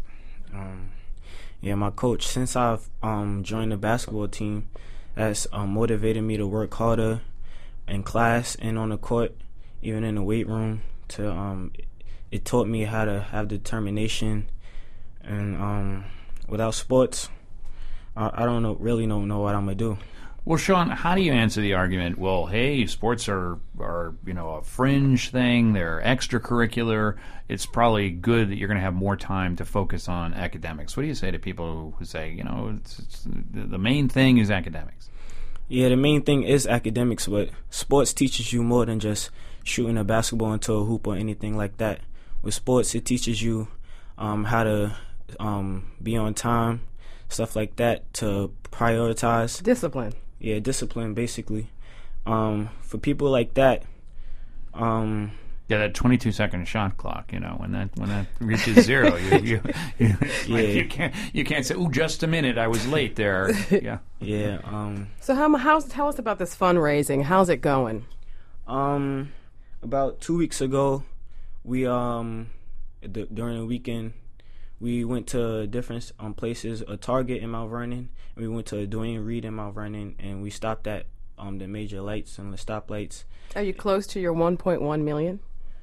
Um, yeah, my coach, since I've um, joined the basketball team, that's um, motivated me to work harder in class and on the court, even in the weight room, to um, it taught me how to have determination, and um, without sports, I, I don't know, really don't know what I'm gonna do. Well, Sean, how do you answer the argument? Well, hey, sports are are you know a fringe thing; they're extracurricular. It's probably good that you're going to have more time to focus on academics. What do you say to people who say, you know, it's, it's, the main thing is academics? Yeah, the main thing is academics, but sports teaches you more than just shooting a basketball into a hoop or anything like that. With sports, it teaches you um, how to um, be on time, stuff like that, to prioritize. Discipline. Yeah, discipline, basically. Um, for people like that, um, yeah, that twenty-two second shot clock. You know, when that when that reaches zero, you you, you, yeah. like you can't you can't say, "Oh, just a minute, I was late there." Yeah, yeah. Um, so how how tell us about this fundraising? How's it going? Um, about two weeks ago, we um d- during the weekend, we went to different um places, a Target in Mount Vernon, and we went to a Duane Reade in Mount Vernon, and we stopped at um the major lights and the stoplights. Are you close to your one point one million?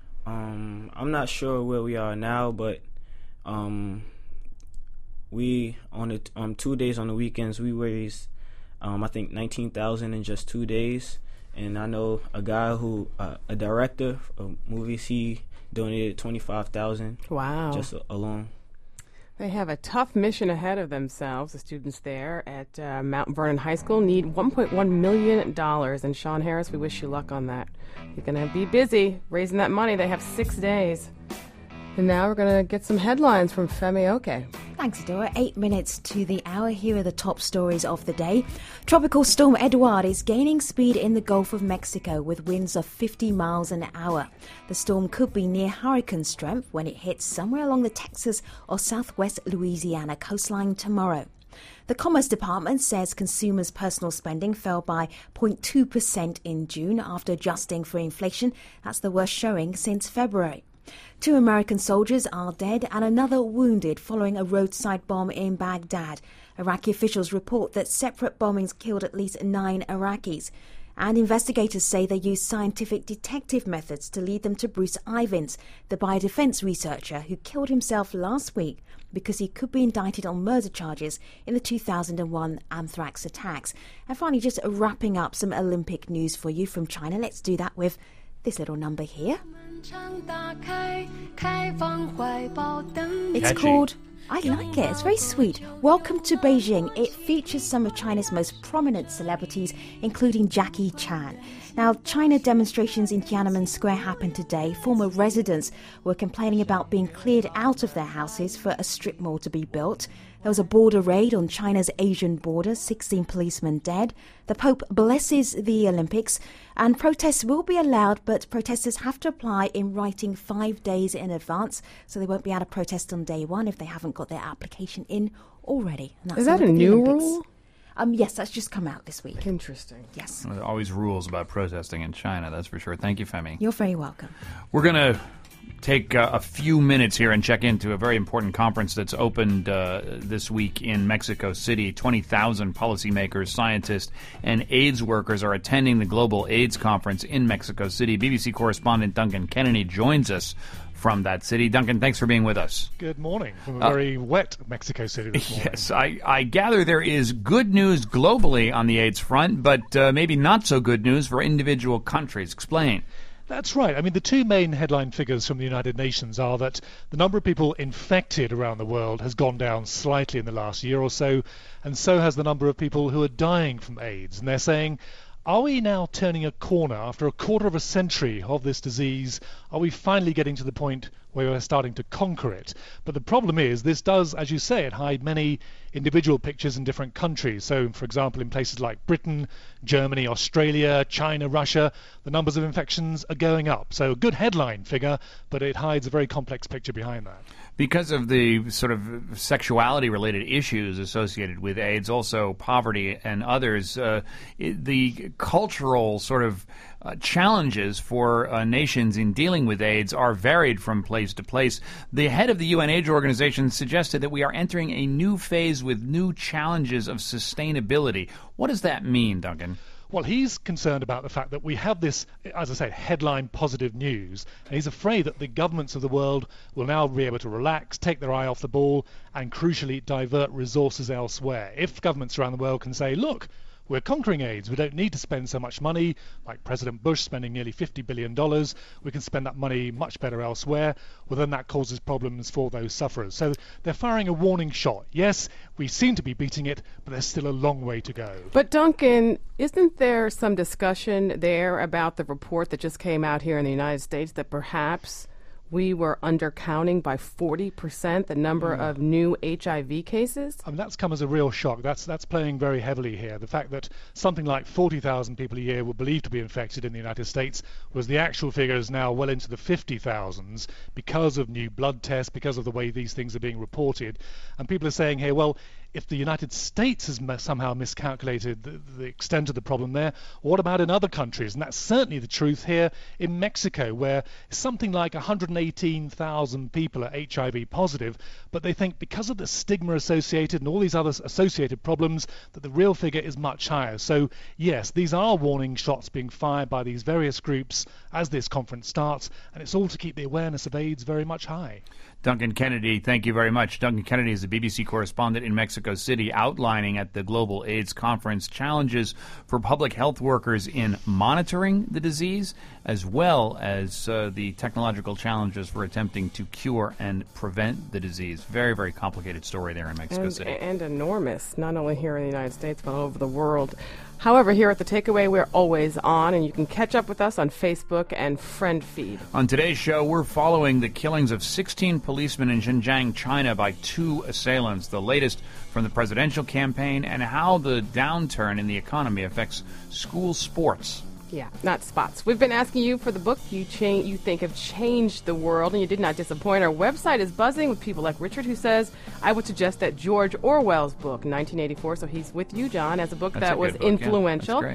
Um, I'm not sure where we are now, but um, we on the um two days on the weekends we raised um I think nineteen thousand in just two days, and I know a guy who uh, a director of movies, he donated twenty-five thousand. Wow! Just alone. They have a tough mission ahead of themselves. The students there at uh, Mount Vernon High School need one point one million dollars. And Sean Harris, we wish you luck on that. You're going to be busy raising that money. They have six days. And now we're going to get some headlines from Femi Oke. Thanks, Adora. Eight minutes to the hour. Here are the top stories of the day. Tropical storm Edouard is gaining speed in the Gulf of Mexico with winds of fifty miles an hour. The storm could be near hurricane strength when it hits somewhere along the Texas or southwest Louisiana coastline tomorrow. The Commerce Department says consumers' personal spending fell by zero point two percent in June after adjusting for inflation. That's the worst showing since February. Two American soldiers are dead and another wounded following a roadside bomb in Baghdad. Iraqi officials report that separate bombings killed at least nine Iraqis. And investigators say they used scientific detective methods to lead them to Bruce Ivins, the biodefense researcher who killed himself last week because he could be indicted on murder charges in the two thousand one anthrax attacks. And finally, just wrapping up some Olympic news for you from China. Let's do that with this little number here. It's Catchy. called... I like it. It's very sweet. Welcome to Beijing. It features some of China's most prominent celebrities, including Jackie Chan. Now, China demonstrations in Tiananmen Square happened today. Former residents were complaining about being cleared out of their houses for a strip mall to be built. There was a border raid on China's Asian border, sixteen policemen dead. The Pope blesses the Olympics, and protests will be allowed, but protesters have to apply in writing five days in advance, so they won't be able to protest on day one if they haven't got their application in already. And that's Is that a new rule? Um, yes, that's just come out this week. Interesting. Yes. Well, there are always rules about protesting in China, that's for sure. Thank you, Femi. You're very welcome. We're going to take uh, a few minutes here and check into a very important conference that's opened uh, this week in Mexico City. twenty thousand policymakers, scientists, and AIDS workers are attending the Global AIDS Conference in Mexico City. B B C correspondent Duncan Kennedy joins us from that city. Duncan, thanks for being with us. Good morning from a Uh, very wet Mexico City this morning. Yes, I, I gather there is good news globally on the AIDS front, but uh, maybe not so good news for individual countries. Explain. That's right. I mean, the two main headline figures from the United Nations are that the number of people infected around the world has gone down slightly in the last year or so, and so has the number of people who are dying from AIDS. And they're saying, are we now turning a corner after a quarter of a century of this disease? Are we finally getting to the point where we're starting to conquer it? But the problem is, this does, as you say, it hide many individual pictures in different countries. So, for example, in places like Britain, Germany, Australia, China, Russia, the numbers of infections are going up. So a good headline figure, but it hides a very complex picture behind that. Because of the sort of sexuality-related issues associated with AIDS, also poverty and others, uh, it, the cultural sort of uh, challenges for uh, nations in dealing with AIDS are varied from place to place. The head of the U N AIDS organization suggested that we are entering a new phase with new challenges of sustainability. What does that mean, Duncan? Well, he's concerned about the fact that we have this, as I say, headline positive news, and he's afraid that the governments of the world will now be able to relax, take their eye off the ball, and crucially divert resources elsewhere. If governments around the world can say, look, we're conquering AIDS, we don't need to spend so much money, like President Bush spending nearly fifty billion dollars, we can spend that money much better elsewhere, well then that causes problems for those sufferers. So they're firing a warning shot. Yes, we seem to be beating it, but there's still a long way to go. But Duncan, isn't there some discussion there about the report that just came out here in the United States that perhaps we were undercounting by forty percent the number Mm. of new H I V cases? I mean, that's come as a real shock. That's that's playing very heavily here. The fact that something like forty thousand people a year were believed to be infected in the United States, was the actual figure is now well into the fifty thousands because of new blood tests, because of the way these things are being reported. And people are saying here, well, if the United States has m- somehow miscalculated the, the extent of the problem there, what about in other countries? And that's certainly the truth here in Mexico, where something like one hundred eighteen thousand people are H I V positive, but they think because of the stigma associated and all these other associated problems that the real figure is much higher. So yes, these are warning shots being fired by these various groups as this conference starts, and it's all to keep the awareness of AIDS very much high. Duncan Kennedy, thank you very much. Duncan Kennedy is a B B C correspondent in Mexico City, outlining at the Global AIDS Conference challenges for public health workers in monitoring the disease, as well as uh, the technological challenges for attempting to cure and prevent the disease. Very, very complicated story there in Mexico and, City. and enormous, not only here in the United States, but all over the world. However, here at The Takeaway, we're always on, and you can catch up with us on Facebook and Friend Feed. On today's show, we're following the killings of sixteen policemen in Xinjiang, China by two assailants, the latest from the presidential campaign, and how the downturn in the economy affects school sports. Yeah, not spots. We've been asking you for the book you cha- you think have changed the world, and you did not disappoint. Our website is buzzing with people like Richard, who says, I would suggest that George Orwell's book, nineteen eighty-four, so he's with you, John, as a book That's that a was good book, yeah. influential. That's great.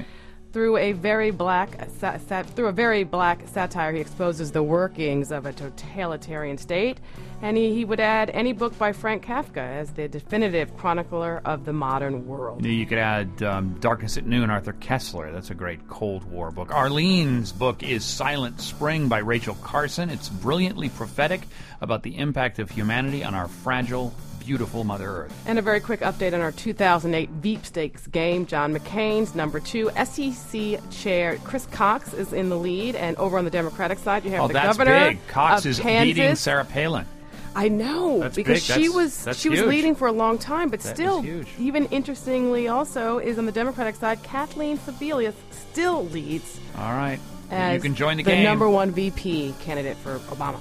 Through a very black sa- sat- through a very black satire, he exposes the workings of a totalitarian state, and he, he would add any book by Frank Kafka as the definitive chronicler of the modern world. You could add um, Darkness at Noon, Arthur Kessler. That's a great Cold War book. Arlene's book is Silent Spring by Rachel Carson. It's brilliantly prophetic about the impact of humanity on our fragile, beautiful Mother Earth. And a very quick update on our two thousand eight Veep Stakes game. John McCain's number two. S E C Chair Chris Cox is in the lead, and over on the Democratic side, you have oh, the that's governor big. Cox of is Kansas. beating Sarah Palin. I know, That's because big. she That's- was that's she was huge. leading for a long time, but That still, is huge. even interestingly, also is on the Democratic side, Kathleen Sebelius still leads. All right. As you can join the, the game. number one V P candidate for Obama.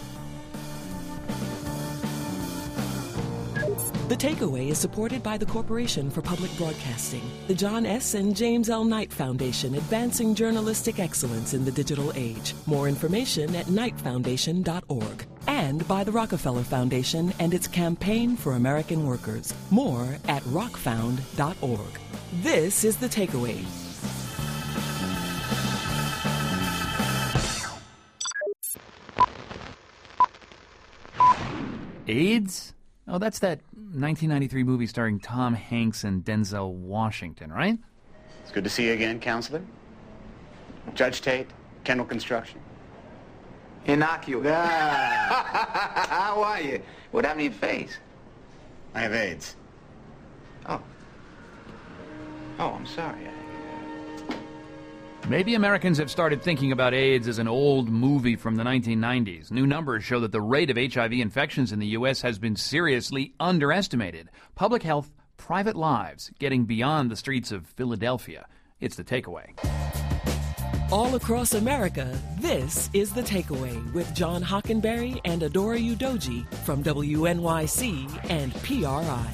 The Takeaway is supported by the Corporation for Public Broadcasting, the John S. and James L. Knight Foundation, advancing journalistic excellence in the digital age. More information at knight foundation dot org. And by the Rockefeller Foundation and its Campaign for American Workers. More at rock found dot org. This is The Takeaway. AIDS? Oh, that's that nineteen ninety-three movie starring Tom Hanks and Denzel Washington, right? It's good to see you again, Counselor. Judge Tate, Kendall Construction. Innocuous. Ah. How are you? What happened to your face? I have AIDS. Oh. Oh, I'm sorry. Maybe Americans have started thinking about AIDS as an old movie from the nineteen nineties. New numbers show that the rate of H I V infections in the U S has been seriously underestimated. Public health, private lives, getting beyond the streets of Philadelphia. It's The Takeaway. All across America, this is The Takeaway with John Hockenberry and Adora Udoji from W N Y C and P R I.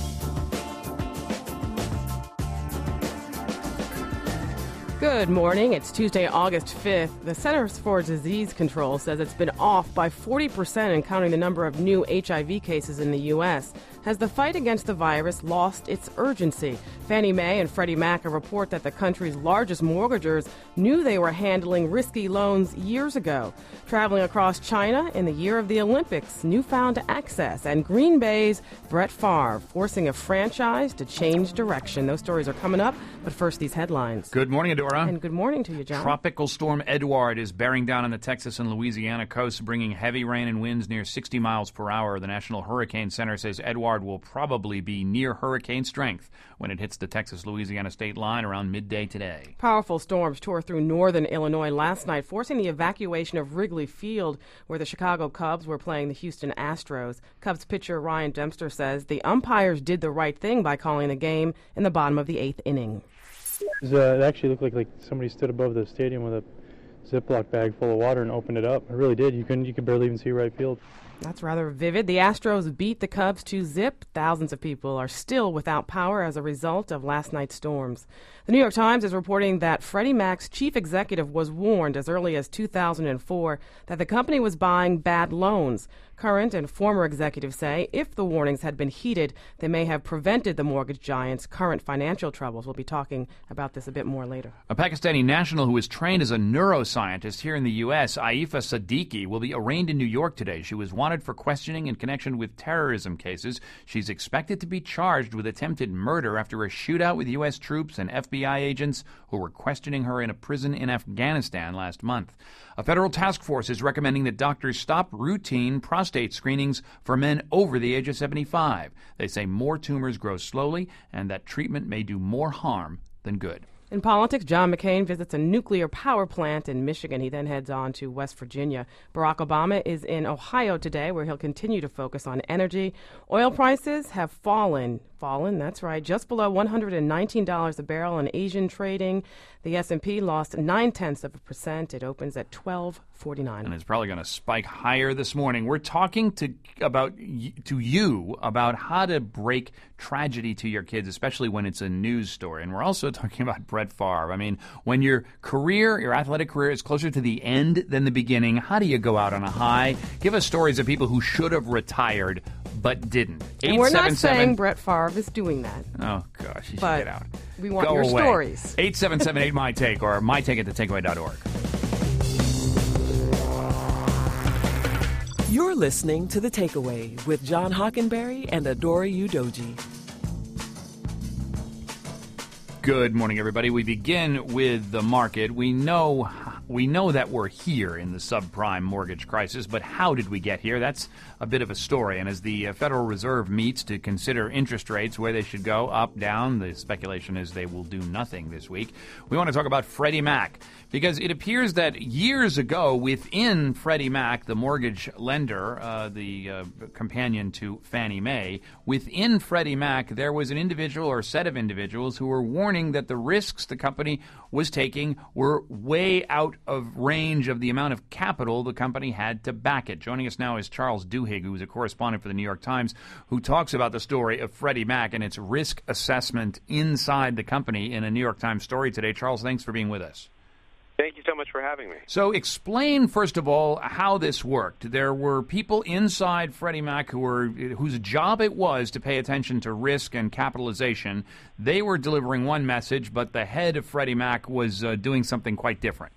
Good morning. It's Tuesday, August fifth. The Centers for Disease Control says it's been off by forty percent in counting the number of new H I V cases in the U S Has the fight against the virus lost its urgency? Fannie Mae and Freddie Mac report that the country's largest mortgagers knew they were handling risky loans years ago. Traveling across China in the year of the Olympics, newfound access, and Green Bay's Brett Favre forcing a franchise to change direction. Those stories are coming up, but first these headlines. Good morning, Adora. And good morning to you, John. Tropical storm Edouard is bearing down on the Texas and Louisiana coast, bringing heavy rain and winds near sixty miles per hour. The National Hurricane Center says Edouard will probably be near hurricane strength when it hits the Texas-Louisiana state line around midday today. Powerful storms tore through northern Illinois last night, forcing the evacuation of Wrigley Field, where the Chicago Cubs were playing the Houston Astros. Cubs pitcher Ryan Dempster says the umpires did the right thing by calling the game in the bottom of the eighth inning. Uh, it actually looked like, like somebody stood above the stadium with a Ziploc bag full of water and opened it up. It really did. You couldn't. You could barely even see right field. That's rather vivid. The Astros beat the Cubs to zip. Thousands of people are still without power as a result of last night's storms. The New York Times is reporting that Freddie Mac's chief executive was warned as early as two thousand four that the company was buying bad loans. Current and former executives say if the warnings had been heeded, they may have prevented the mortgage giant's current financial troubles. We'll be talking about this a bit more later. A Pakistani national who is trained as a neuroscientist here in the U S, Aifa Siddiqui, will be arraigned in New York today. She was wanted for questioning in connection with terrorism cases. She's expected to be charged with attempted murder after a shootout with U S troops and F B I agents who were questioning her in a prison in Afghanistan last month. A federal task force is recommending that doctors stop routine prostate screenings for men over the age of seventy-five. They say more tumors grow slowly and that treatment may do more harm than good. In politics, John McCain visits a nuclear power plant in Michigan. He then heads on to West Virginia. Barack Obama is in Ohio today, where he'll continue to focus on energy. Oil prices have fallen. Fallen, that's right, just below one hundred nineteen dollars a barrel in Asian trading. The S and P lost nine-tenths of a percent. It opens at twelve forty-nine. And it's probably going to spike higher this morning. We're talking to about to you about how to break tragedy to your kids, especially when it's a news story. And we're also talking about Brett Favre. I mean, when your career, your athletic career is closer to the end than the beginning, how do you go out on a high? Give us stories of people who should have retired but didn't. And we're not saying Brett Favre is doing that. Oh, gosh, you should but get out. We want Go your away. stories. eight seven seven eight my take or my take at the takeaway dot org. You're listening to The Takeaway with John Hockenberry and Adora Udoji. Good morning, everybody. We begin with the market. We know we know that we're here in the subprime mortgage crisis, but how did we get here? That's a bit of a story. And as the uh, Federal Reserve meets to consider interest rates, where they should go, up, down, the speculation is they will do nothing this week. We want to talk about Freddie Mac, because it appears that years ago, within Freddie Mac, the mortgage lender, uh, the uh, companion to Fannie Mae, within Freddie Mac, there was an individual or set of individuals who were warning that the risks the company was taking were way out of range of the amount of capital the company had to back it. Joining us now is Charles Duhigg, who is a correspondent for the New York Times, who talks about the story of Freddie Mac and its risk assessment inside the company in a New York Times story today. Charles, thanks for being with us. Thank you so much for having me. So explain, first of all, how this worked. There were people inside Freddie Mac who were whose job it was to pay attention to risk and capitalization. They were delivering one message, but the head of Freddie Mac was uh, doing something quite different.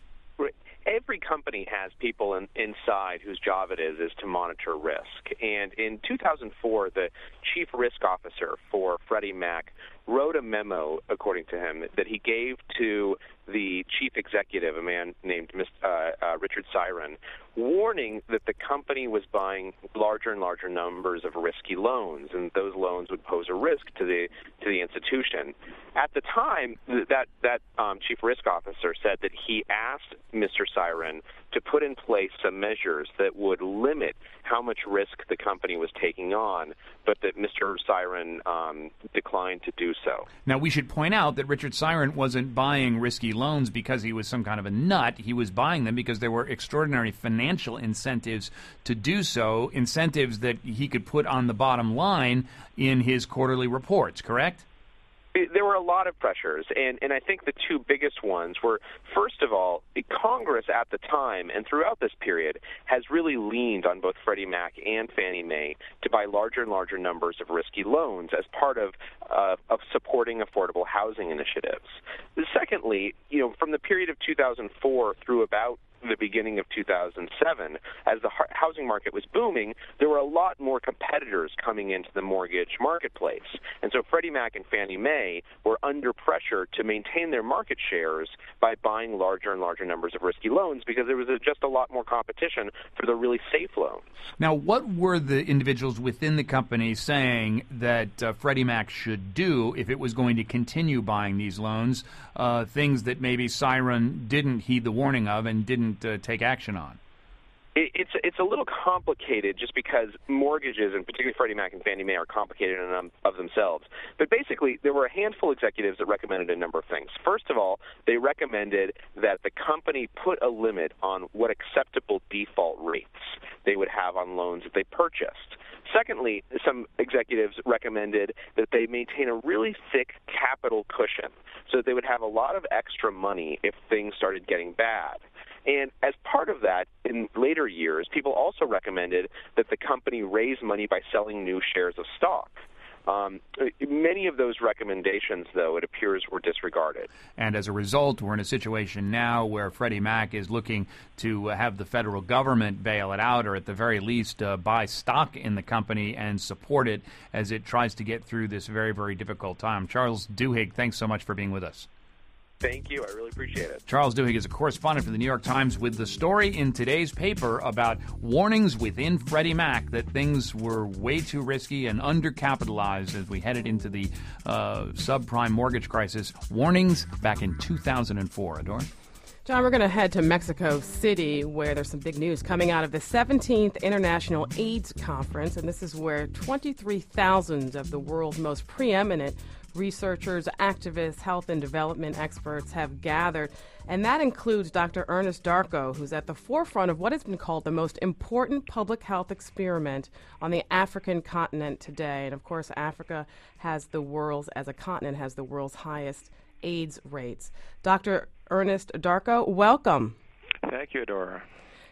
Every company has people in, inside whose job it is is to monitor risk. And in two thousand four, the chief risk officer for Freddie Mac wrote a memo, according to him, that he gave to the chief executive, a man named uh, uh, Richard Siren, warning that the company was buying larger and larger numbers of risky loans, and those loans would pose a risk to the to the institution. At the time, that that um, chief risk officer said that he asked Mister Siren to put in place some measures that would limit how much risk the company was taking on, but that Mister Siren um, declined to do so. Now, we should point out that Richard Siren wasn't buying risky loans because he was some kind of a nut. He was buying them because there were extraordinary financial incentives to do so, incentives that he could put on the bottom line in his quarterly reports, correct? There were a lot of pressures, and, and I think the two biggest ones were, first of all, Congress at the time and throughout this period has really leaned on both Freddie Mac and Fannie Mae to buy larger and larger numbers of risky loans as part of uh, of supporting affordable housing initiatives. Secondly, you know, from the period of two thousand four through about the beginning of two thousand seven, as the housing market was booming, there were a lot more competitors coming into the mortgage marketplace. And so Freddie Mac and Fannie Mae were under pressure to maintain their market shares by buying larger and larger numbers of risky loans because there was a, just a lot more competition for the really safe loans. Now, what were the individuals within the company saying that uh, Freddie Mac should do if it was going to continue buying these loans, uh, things that maybe Siren didn't heed the warning of and didn't Uh, take action on? It, it's it's a little complicated just because mortgages, and particularly Freddie Mac and Fannie Mae, are complicated in um, of themselves. But basically, there were a handful of executives that recommended a number of things. First of all, they recommended that the company put a limit on what acceptable default rates they would have on loans that they purchased. Secondly, some executives recommended that they maintain a really thick capital cushion so that they would have a lot of extra money if things started getting bad. And as part of that, in later years, people also recommended that the company raise money by selling new shares of stock. Um, many of those recommendations, though, it appears were disregarded. And as a result, we're in a situation now where Freddie Mac is looking to have the federal government bail it out, or at the very least uh, buy stock in the company and support it as it tries to get through this very, very difficult time. Charles Duhigg, thanks so much for being with us. Thank you. I really appreciate it. Charles Duhigg is a correspondent for the New York Times with the story in today's paper about warnings within Freddie Mac that things were way too risky and undercapitalized as we headed into the uh, subprime mortgage crisis. Warnings back in two thousand four. Adora? John, we're going to head to Mexico City, where there's some big news coming out of the seventeenth International AIDS Conference, and this is where twenty-three thousand of the world's most preeminent researchers, activists, health and development experts have gathered, and that includes Doctor Ernest Darko, who's at the forefront of what has been called the most important public health experiment on the African continent today. And of course, Africa has the world's, as a continent, has the world's highest AIDS rates. Doctor Ernest Darko, welcome. Thank you, Adora.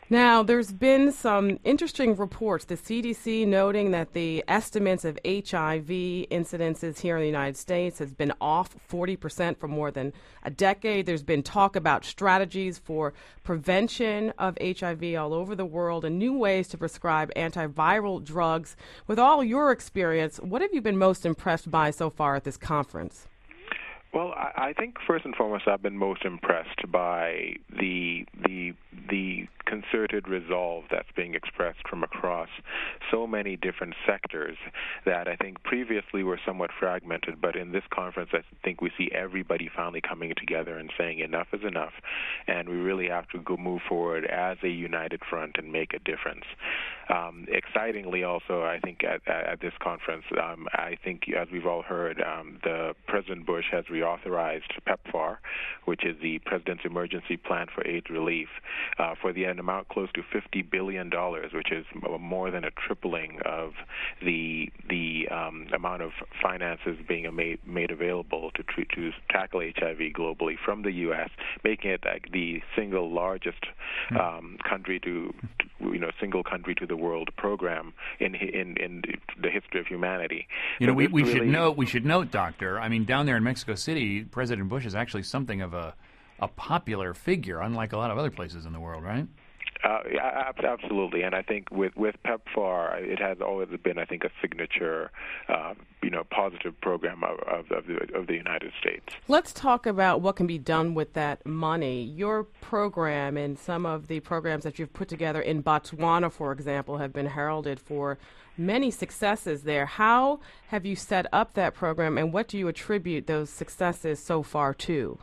Now, there's been some interesting reports. The C D C noting that the estimates of H I V incidences here in the United States has been off forty percent for more than a decade. There's been talk about strategies for prevention of H I V all over the world and new ways to prescribe antiviral drugs. With all your experience, what have you been most impressed by so far at this conference? Well, I, I think first and foremost, I've been most impressed by the the the concerted resolve that's being expressed from across so many different sectors that I think previously were somewhat fragmented. But in this conference, I think we see everybody finally coming together and saying enough is enough, and we really have to go move forward as a united front and make a difference. Um, excitingly, also, I think at, at this conference, um, I think as we've all heard, um, the President Bush has reauthorized PEPFAR, which is the President's Emergency Plan for AIDS Relief, uh, for the an amount close to fifty billion dollars, which is more than a tripling of the the um, amount of finances being made made available to treat, to tackle H I V globally from the U S, making it like the single largest um, country to, to you know single country to the world program in in in the history of humanity. You so know, we, we really should note we should note, Doctor. I mean, down there in Mexico City, President Bush is actually something of a a popular figure, unlike a lot of other places in the world, right? Uh, yeah, absolutely, and I think with with PEPFAR, it has always been, I think, a signature, uh, you know, positive program of of, of, the, of the United States. Let's talk about what can be done with that money. Your program and some of the programs that you've put together in Botswana, for example, have been heralded for many successes there. How have you set up that program, and what do you attribute those successes so far to?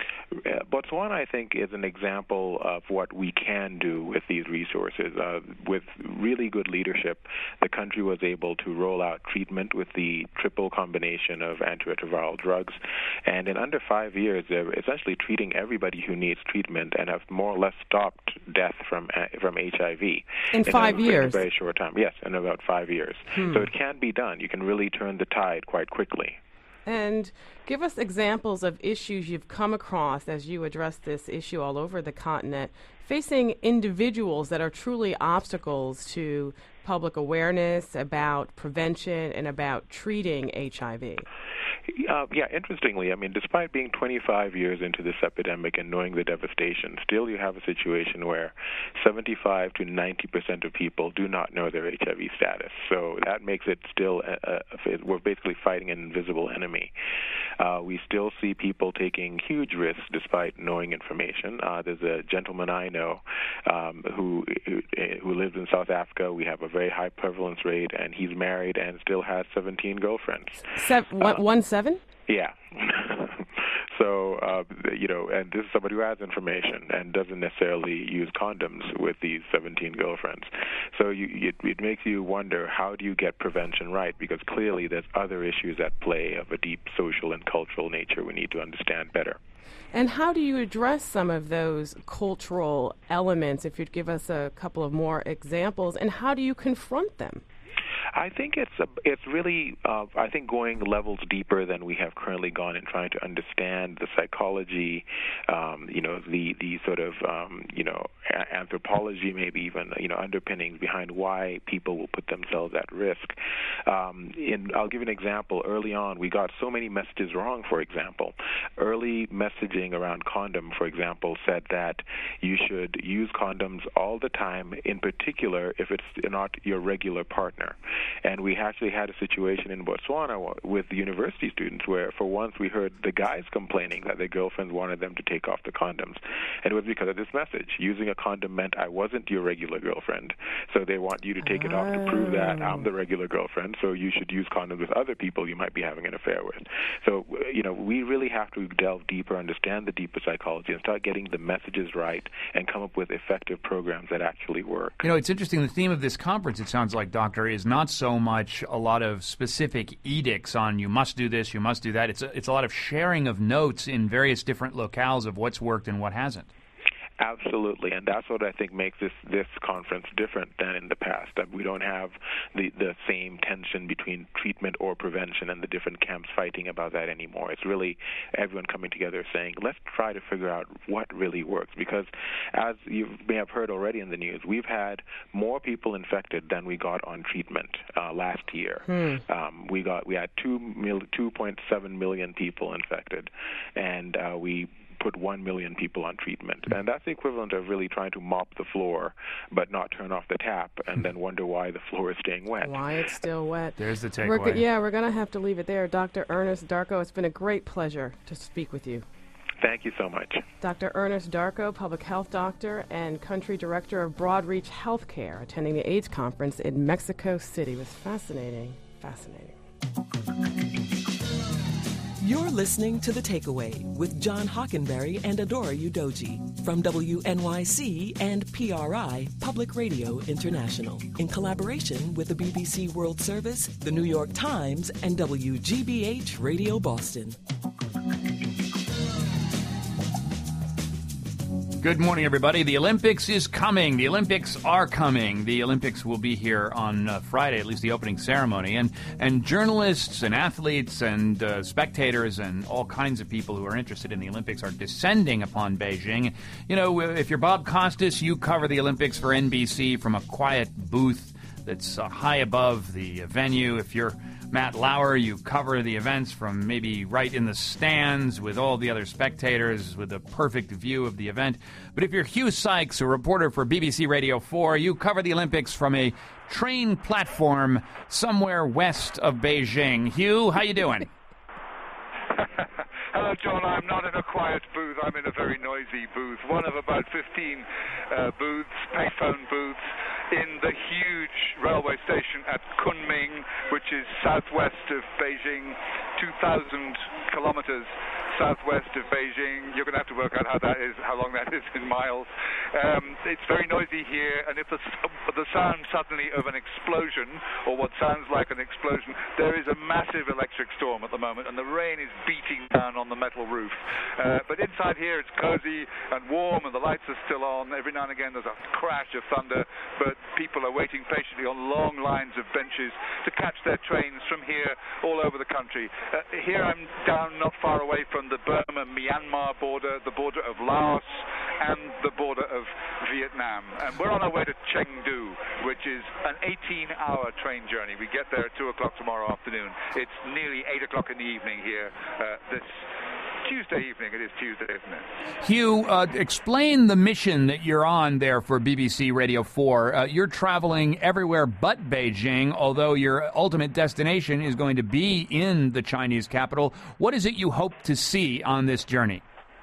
Uh, Botswana, I think, is an example of what we can do with these resources. Uh, with really good leadership, the country was able to roll out treatment with the triple combination of antiretroviral drugs, and in under five years, they're essentially treating everybody who needs treatment and have more or less stopped death from uh, from H I V. In five a, years? In a very short time, yes, in about five years. Hmm. So it can be done. You can really turn the tide quite quickly. And give us examples of issues you've come across as you address this issue all over the continent, facing individuals that are truly obstacles to public awareness about prevention and about treating H I V. Uh, yeah, interestingly, I mean, despite being twenty-five years into this epidemic and knowing the devastation, still you have a situation where seventy-five to ninety percent of people do not know their H I V status. So that makes it still, a, a, we're basically fighting an invisible enemy. Uh, we still see people taking huge risks despite knowing information. Uh, there's a gentleman I know um, who, who who lives in South Africa. We have a very high prevalence rate, and he's married and still has seventeen girlfriends. Seven, uh, one seven? Yeah. So, uh, you know, and this is somebody who has information and doesn't necessarily use condoms with these seventeen girlfriends. So you, it, it makes you wonder, how do you get prevention right? Because clearly there's other issues at play of a deep social and cultural nature we need to understand better. And how do you address some of those cultural elements, if you'd give us a couple of more examples, and how do you confront them? I think it's a, it's really uh, I think going levels deeper than we have currently gone in trying to understand the psychology, um, you know, the the sort of um, you know a- anthropology, maybe even you know underpinnings behind why people will put themselves at risk. Um, in I'll give an example. Early on, we got so many messages wrong. For example, early messaging around condom, for example, said that you should use condoms all the time, in particular if it's not your regular partner. And we actually had a situation in Botswana with the university students where, for once, we heard the guys complaining that their girlfriends wanted them to take off the condoms. And it was because of this message. Using a condom meant I wasn't your regular girlfriend. So they want you to take it off to prove that I'm the regular girlfriend, so you should use condoms with other people you might be having an affair with. So, you know, we really have to delve deeper, understand the deeper psychology, and start getting the messages right and come up with effective programs that actually work. You know, it's interesting. The theme of this conference, it sounds like, Doctor, is not so much a lot of specific edicts on you must do this, you must do that. It's a, it's a lot of sharing of notes in various different locales of what's worked and what hasn't. Absolutely, and that's what I think makes this, this conference different than in the past, that we don't have the, the same tension between treatment or prevention and the different camps fighting about that anymore. It's really everyone coming together saying, let's try to figure out what really works, because as you may have heard already in the news, we've had more people infected than we got on treatment uh, last year. Hmm. Um, we got we had two mil- two point seven million people infected, and uh, we put one million people on treatment. And that's the equivalent of really trying to mop the floor but not turn off the tap and then wonder why the floor is staying wet. Why it's still wet. There's the We're takeaway. go- yeah, we're going to have to leave it there. Doctor Ernest Darko, it's been a great pleasure to speak with you. Thank you so much. Doctor Ernest Darko, public health doctor and country director of Broadreach Healthcare, attending the AIDS conference in Mexico City. It was fascinating, fascinating. You're listening to The Takeaway with John Hockenberry and Adora Udoji from W N Y C and P R I, Public Radio International, in collaboration with the B B C World Service, the New York Times, and W G B H Radio Boston. Good morning, everybody. The Olympics is coming. The Olympics are coming. The Olympics will be here on uh, Friday, at least the opening ceremony. And and journalists and athletes and uh, spectators and all kinds of people who are interested in the Olympics are descending upon Beijing. You know, if you're Bob Costas, you cover the Olympics for N B C from a quiet booth that's uh, high above the venue. If you're Matt Lauer, you cover the events from maybe right in the stands with all the other spectators with a perfect view of the event. But if you're Hugh Sykes, a reporter for B B C Radio four, you cover the Olympics from a train platform somewhere west of Beijing. Hugh, how you doing? Hello, John. I'm not in a quiet booth. I'm in a very noisy booth, one of about fifteen uh, booths, payphone booths, in the huge railway station at Kunming, which is southwest of Beijing, two thousand kilometers southwest of Beijing. You're going to have to work out how that is, how long that is in miles. Um, it's very noisy here, and if the, the sound suddenly of an explosion, or what sounds like an explosion, there is a massive electric storm at the moment, and the rain is beating down on the metal roof. Uh, but inside here it's cozy and warm, and the lights are still on. Every now and again there's a crash of thunder, but people are waiting patiently on long lines of benches to catch their trains from here all over the country. Uh, here I'm down not far away from the Burma-Myanmar border, the border of Laos, and the border of Vietnam. And we're on our way to Chengdu, which is an eighteen-hour train journey. We get there at two o'clock tomorrow afternoon. It's nearly eight o'clock in the evening here uh, this Tuesday evening. It is Tuesday, isn't it? Hugh, uh, explain the mission that you're on there for B B C Radio four. Uh, you're traveling everywhere but Beijing, although your ultimate destination is going to be in the Chinese capital. What is it you hope to see on this journey?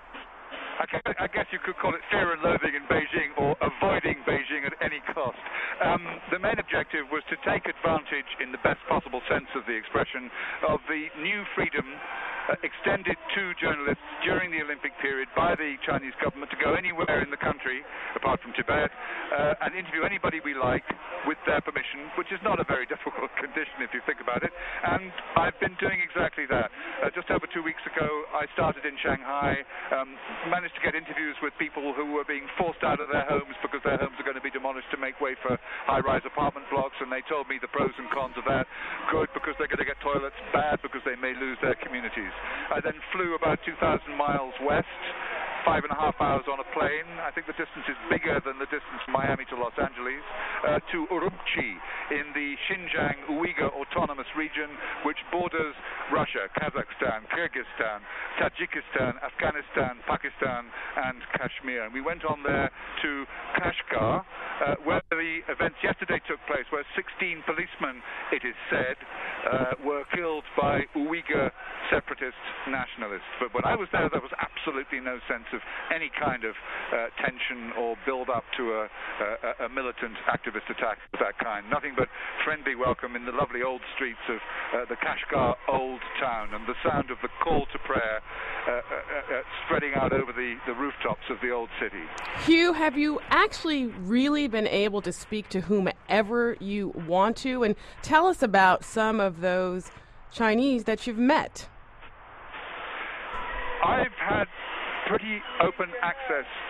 I guess you could call it fear and loathing in Beijing, or avoiding Beijing at any cost. Um, the main objective was to take advantage, in the best possible sense of the expression, of the new freedom uh, extended to journalists during the Olympic period by the Chinese government to go anywhere in the country, apart from Tibet, uh, and interview anybody we like with their permission, which is not a very difficult condition if you think about it. And I've been doing exactly that. Uh, just over two weeks ago, I started in Shanghai, um, managed to get interviews with people who were being forced out of their homes because their homes are going to be demolished to make way for high-rise apartment blocks, and they told me the pros and cons of that. Good, because they're going to get toilets. Bad, because they may lose their communities. I then flew about two thousand miles west, five and a half hours on a plane. I think the distance is bigger than the distance from Miami to Los Angeles, uh, to Urumqi in the Xinjiang Uyghur Autonomous Region, which borders Russia, Kazakhstan, Kyrgyzstan, Tajikistan, Afghanistan, Pakistan, and Kashmir. And we went on there to Kashgar, uh, where the events yesterday took place, where sixteen policemen, it is said, uh, were killed by Uyghur separatist nationalists. But when I was there, there was absolutely no sense of any kind of uh, tension or build-up to a, a, a militant activist attack of that kind. Nothing but friendly welcome in the lovely old streets of uh, the Kashgar Old Town, and the sound of the call to prayer uh, uh, uh, spreading out over the, the rooftops of the old city. Hugh, have you actually really been able to speak to whomever you want to? And tell us about some of those Chinese that you've met. I've had pretty open access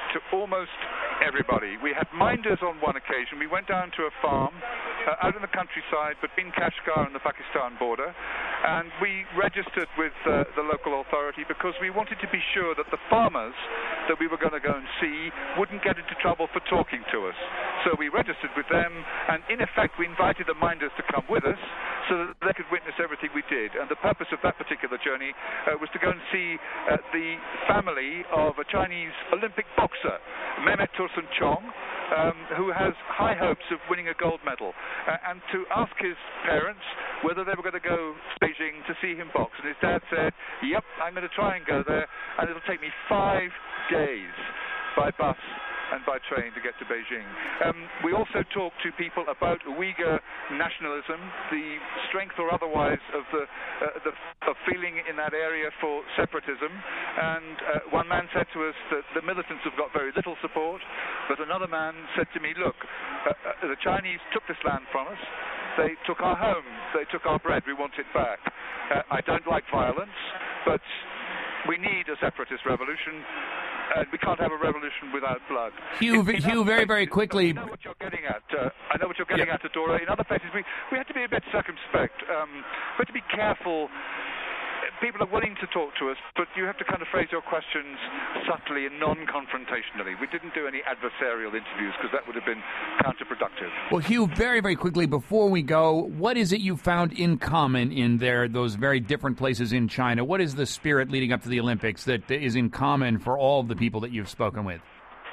to almost everybody. We had minders on one occasion. We went down to a farm uh, out in the countryside between Kashgar and the Pakistan border, and we registered with uh, the local authority because we wanted to be sure that the farmers that we were going to go and see wouldn't get into trouble for talking to us. So we registered with them, and in effect we invited the minders to come with us so that they could witness everything we did. And the purpose of that particular journey uh, was to go and see uh, the family of a Chinese Olympic boxer, Mehmet Tursun Chong, um, who has high hopes of winning a gold medal, uh, and to ask his parents whether they were going to go to Beijing to see him box. And his dad said, yep, I'm going to try and go there, and it'll take me five days by bus and by train to get to Beijing. Um, we also talked to people about Uyghur nationalism, the strength or otherwise of the, uh, the of feeling in that area for separatism. And uh, one man said to us that the militants have got very little support, but another man said to me, look, uh, uh, the Chinese took this land from us. They took our home. They took our bread. We want it back. Uh, I don't like violence, but we need a separatist revolution. And we can't have a revolution without blood. Hugh, in, in Hugh very, places, very quickly. I know what you're getting at. Uh, I know what you're getting yep. at, Adora. In other places, we, we have to be a bit circumspect. Um, we have to be careful. People are willing to talk to us, but you have to kind of phrase your questions subtly and non-confrontationally. We didn't do any adversarial interviews because that would have been counterproductive. Well, Hugh, very, very quickly, before we go, what is it you found in common in there, those very different places in China? What is the spirit leading up to the Olympics that is in common for all of the people that you've spoken with?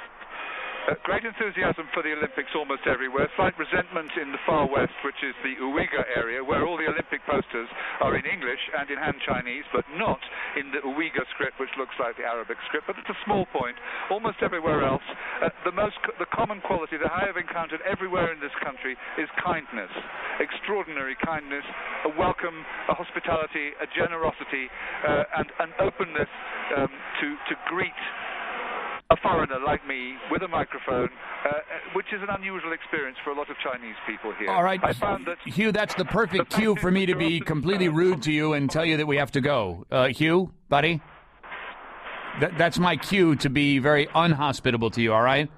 Uh, great enthusiasm for the Olympics almost everywhere. Slight resentment in the far west, which is the Uyghur area, where all the Olympic posters are in English and in Han Chinese, but not in the Uyghur script, which looks like the Arabic script. But it's a small point. Almost everywhere else, uh, the most, co- the common quality that I have encountered everywhere in this country is kindness, extraordinary kindness, a welcome, a hospitality, a generosity, uh, and an openness um, to to greet a foreigner like me with a microphone, uh, which is an unusual experience for a lot of Chinese people here. All right, I found that Hugh, that's the perfect cue for me to be completely rude to you and tell you that we have to go. Uh, Hugh, buddy, Th- that's my cue to be very unhospitable to you, all right?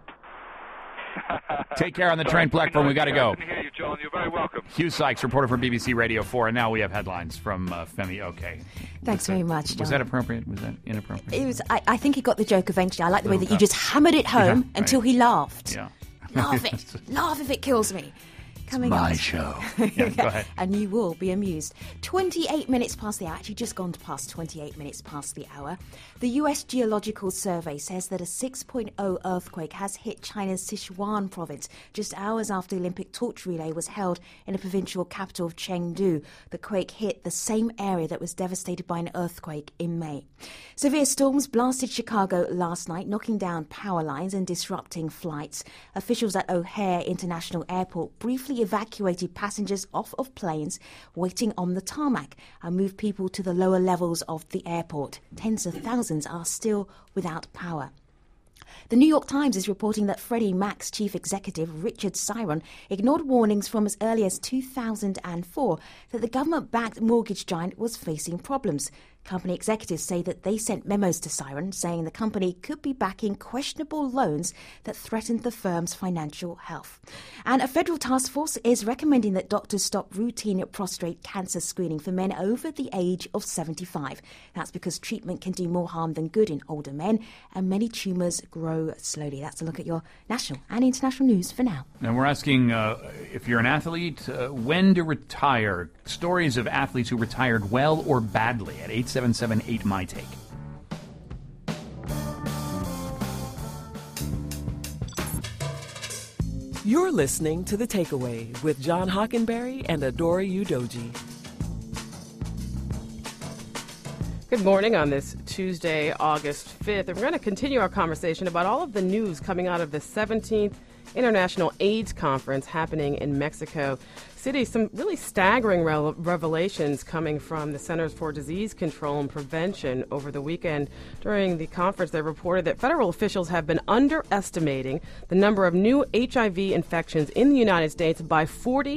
Take care on the train platform. We got to go. I can hear you, John. You're very welcome. Hugh Sykes, reporter for B B C Radio four, and now we have headlines from uh, Femi Oke. Thanks very much, John. Was that appropriate? Was that inappropriate? It was. I, I think he got the joke eventually. I like the way Oh, that you just hammered it home yeah, until right. he laughed. Yeah. Laugh it. Laugh if it kills me. Coming my up. show. Yeah, go ahead. And you will be amused. twenty-eight minutes past the hour, actually just gone past twenty-eight minutes past the hour. The U S Geological Survey says that a six point oh earthquake has hit China's Sichuan province just hours after the Olympic torch relay was held in the provincial capital of Chengdu. The quake hit the same area that was devastated by an earthquake in May. Severe storms blasted Chicago last night, knocking down power lines and disrupting flights. Officials at O'Hare International Airport briefly evacuated passengers off of planes waiting on the tarmac and moved people to the lower levels of the airport. Tens of thousands are still without power. The New York Times is reporting that Freddie Mac's chief executive, Richard Syron, ignored warnings from as early as two thousand four that the government-backed mortgage giant was facing problems. Company executives say that they sent memos to Syron saying the company could be backing questionable loans that threatened the firm's financial health. And a federal task force is recommending that doctors stop routine prostate cancer screening for men over the age of seventy-five. That's because treatment can do more harm than good in older men, and many tumours grow slowly. That's a look at your national and international news for now. And we're asking uh, if you're an athlete, uh, when to retire. Stories of athletes who retired well or badly at eight seven seven eight my take. You're listening to The Takeaway with John Hockenberry and Adora Udoji. Good morning on this Tuesday, August fifth. And we're going to continue our conversation about all of the news coming out of the seventeenth International AIDS Conference happening in Mexico City. Some really staggering re- revelations coming from the Centers for Disease Control and Prevention over the weekend. During the conference, they reported that federal officials have been underestimating the number of new H I V infections in the United States by forty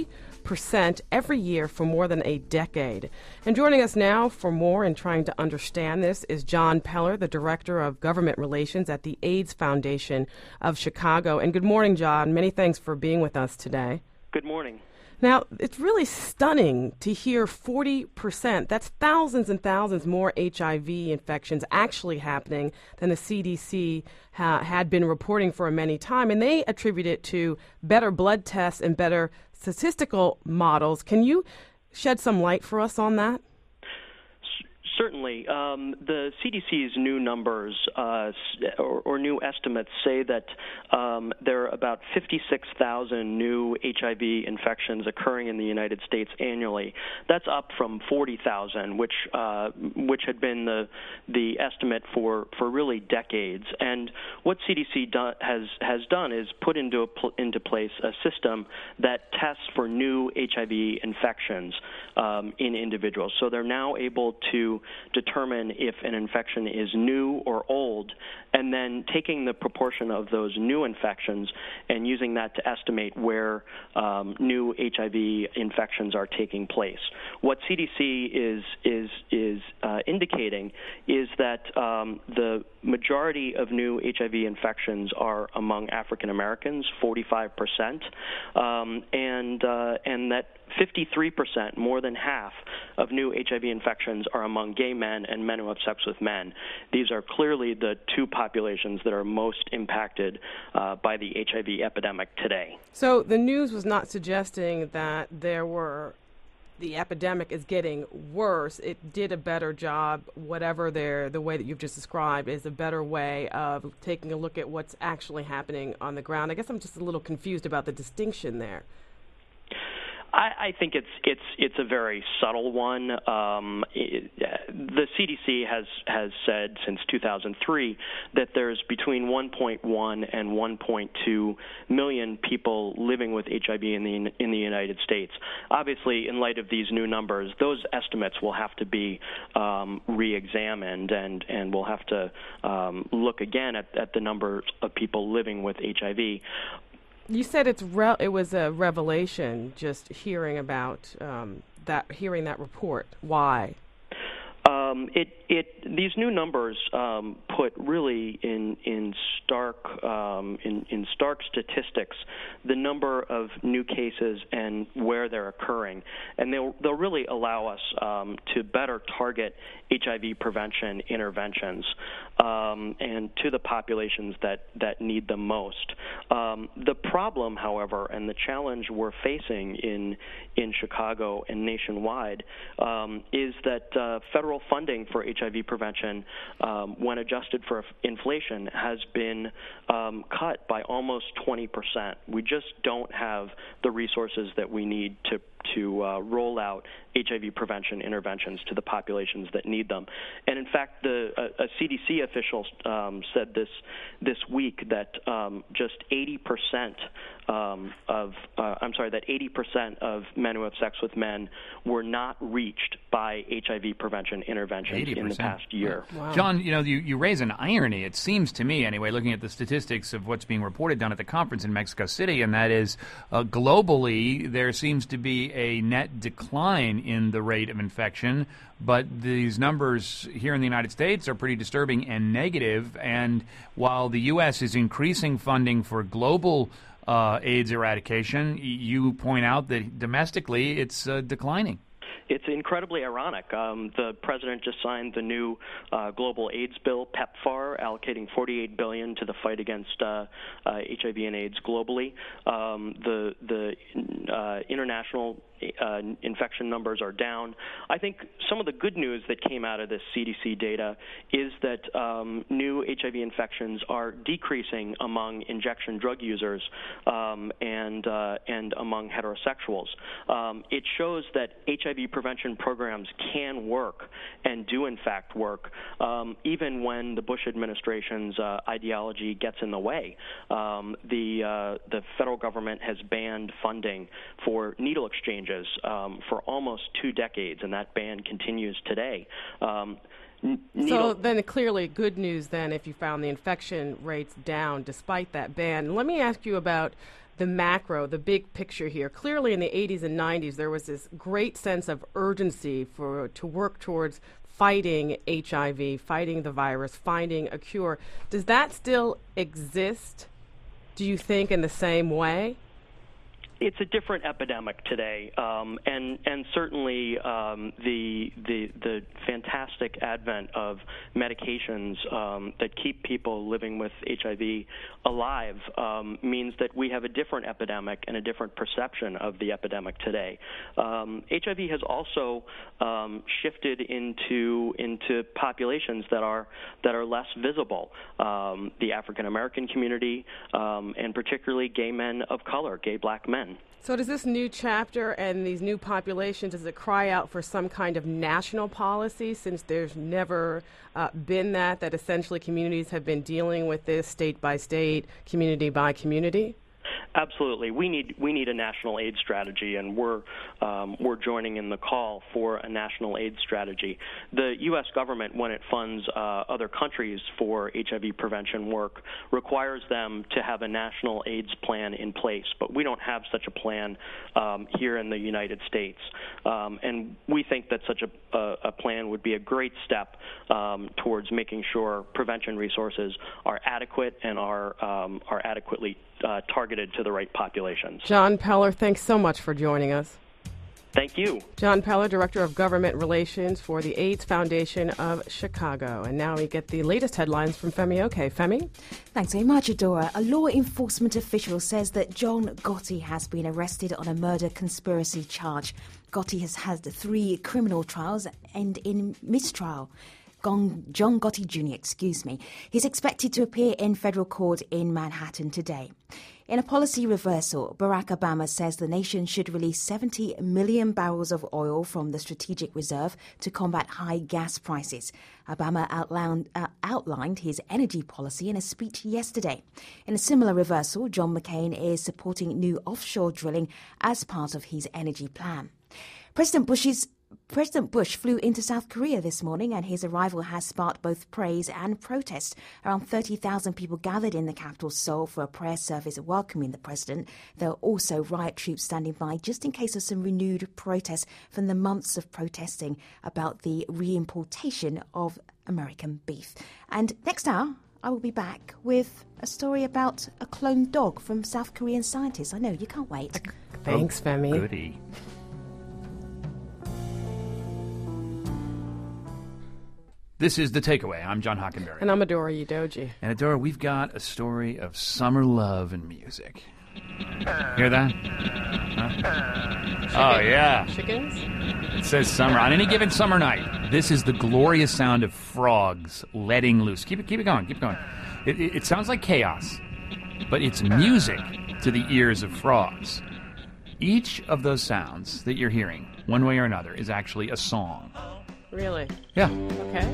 percent every year for more than a decade. And joining us now for more and trying to understand this is John Peller, the Director of Government Relations at the AIDS Foundation of Chicago. And good morning, John. Many thanks for being with us today. Good morning. Now, it's really stunning to hear forty percent. That's thousands and thousands more H I V infections actually happening than the C D C ha- had been reporting for many time. And they attribute it to better blood tests and better statistical models. Can you shed some light for us on that? Certainly. Um, the C D C's new numbers uh, or, or new estimates say that um, there are about fifty-six thousand new H I V infections occurring in the United States annually. That's up from forty thousand, which uh, which had been the the estimate for, for really decades. And what C D C do, has has done is put into a pl- into place a system that tests for new H I V infections um, in individuals. So they're now able to determine if an infection is new or old, and then taking the proportion of those new infections and using that to estimate where um, new H I V infections are taking place. What C D C is is is uh, indicating is that um, the majority of new H I V infections are among African Americans, forty-five percent, um, and uh, and that fifty-three percent, more than half, of new H I V infections are among gay men and men who have sex with men. These are clearly the two populations that are most impacted uh, by the H I V epidemic today. So the news was not suggesting that there were the epidemic is getting worse. It did a better job, whatever their, the way that you've just described is a better way of taking a look at what's actually happening on the ground. I guess I'm just a little confused about the distinction there. I, I think it's it's it's a very subtle one. Um, it, the C D C has has said since two thousand three that there's between one point one and one point two million people living with H I V in the in the United States. Obviously, in light of these new numbers, those estimates will have to be um, re-examined, and and we'll have to um, look again at, at the numbers of people living with H I V. You said it's re- it was a revelation just hearing about um, that, hearing that report. Why? Um, it it these new numbers um, put really in in stark um, in in stark statistics the number of new cases and where they're occurring, and they'll they'll really allow us um, to better target H I V prevention interventions um, and to the populations that that need them most. Um, the problem, however, and the challenge we're facing in in Chicago and nationwide um, is that uh, federal funding for H I V prevention, um, when adjusted for inflation, has been um, cut by almost twenty percent. We just don't have the resources that we need to to uh, roll out H I V prevention interventions to the populations that need them. And in fact, the a, a C D C official um, said this this week that um, just eighty percent um, of uh, I'm sorry that eighty percent of men who have sex with men were not reached by H I V prevention interventions eighty percent. in the past year. Wow. John, you know, you, you raise an irony, it seems to me anyway, looking at the statistics of what's being reported down at the conference in Mexico City, and that is uh, globally there seems to be a net decline in the rate of infection, but these numbers here in the United States are pretty disturbing and negative. And while the U S is increasing funding for global uh, AIDS eradication, you point out that domestically it's uh, declining. It's incredibly ironic. Um, the president just signed the new uh, global AIDS bill, PEPFAR, allocating forty-eight billion dollars to the fight against uh, uh, H I V and AIDS globally. Um, the the uh, international uh, infection numbers are down. I think some of the good news that came out of this C D C data is that um, new H I V infections are decreasing among injection drug users um, and uh, and among heterosexuals. Um, it shows that H I V prevention programs can work and do in fact work, um, even when the Bush administration's uh, ideology gets in the way. Um, the uh, the federal government has banned funding for needle exchanges um, for almost two decades, and that ban continues today. Um, n- so then clearly good news then if you found the infection rates down despite that ban. Let me ask you about the macro, the big picture here. Clearly in the eighties and nineties, there was this great sense of urgency for to work towards fighting H I V, fighting the virus, finding a cure. Does that still exist, do you think, in the same way? It's a different epidemic today, um, and and certainly um, the the the fantastic advent of medications um, that keep people living with H I V alive um, means that we have a different epidemic and a different perception of the epidemic today. Um, H I V has also um, shifted into into populations that are that are less visible. Um, the African American community, um, and particularly gay men of color, gay black men. So does this new chapter and these new populations, does it cry out for some kind of national policy, since there's never uh, been that, that essentially communities have been dealing with this state by state, community by community? Absolutely, we need we need a national AIDS strategy, and we're um, we're joining in the call for a national AIDS strategy. The U S government, when it funds uh, other countries for H I V prevention work, requires them to have a national AIDS plan in place. But we don't have such a plan um, here in the United States, um, and we think that such a, a, a plan would be a great step um, towards making sure prevention resources are adequate and are um, are adequately Uh, targeted to the right populations. John Peller, thanks so much for joining us. Thank you. John Peller, Director of Government Relations for the AIDS Foundation of Chicago. And now we get the latest headlines from Femi Oke. Femi? Thanks very much, Adora. A law enforcement official says that John Gotti has been arrested on a murder conspiracy charge. Gotti has had three criminal trials and in mistrial. John Gotti Junior, excuse me. He's expected to appear in federal court in Manhattan today. In a policy reversal, Barack Obama says the nation should release seventy million barrels of oil from the strategic reserve to combat high gas prices. Obama outlined, uh, outlined his energy policy in a speech yesterday. In a similar reversal, John McCain is supporting new offshore drilling as part of his energy plan. President Bush's President Bush flew into South Korea this morning, and his arrival has sparked both praise and protest. Around thirty thousand people gathered in the capital, Seoul, for a prayer service welcoming the president. There are also riot troops standing by just in case of some renewed protests from the months of protesting about the re-importation of American beef. And next hour, I will be back with a story about a cloned dog from South Korean scientists. I know, you can't wait. Thanks, oh, Femi. Goody. This is The Takeaway. I'm John Hockenberry. And I'm Adora Udoji. And Adora, we've got a story of summer love and music. Hear that? Huh? Oh, yeah. Chickens? It says summer. On any given summer night, this is the glorious sound of frogs letting loose. Keep it, keep it going, keep it going. It, it, it sounds like chaos, but it's music to the ears of frogs. Each of those sounds that you're hearing, one way or another, is actually a song. Really? Yeah. Okay.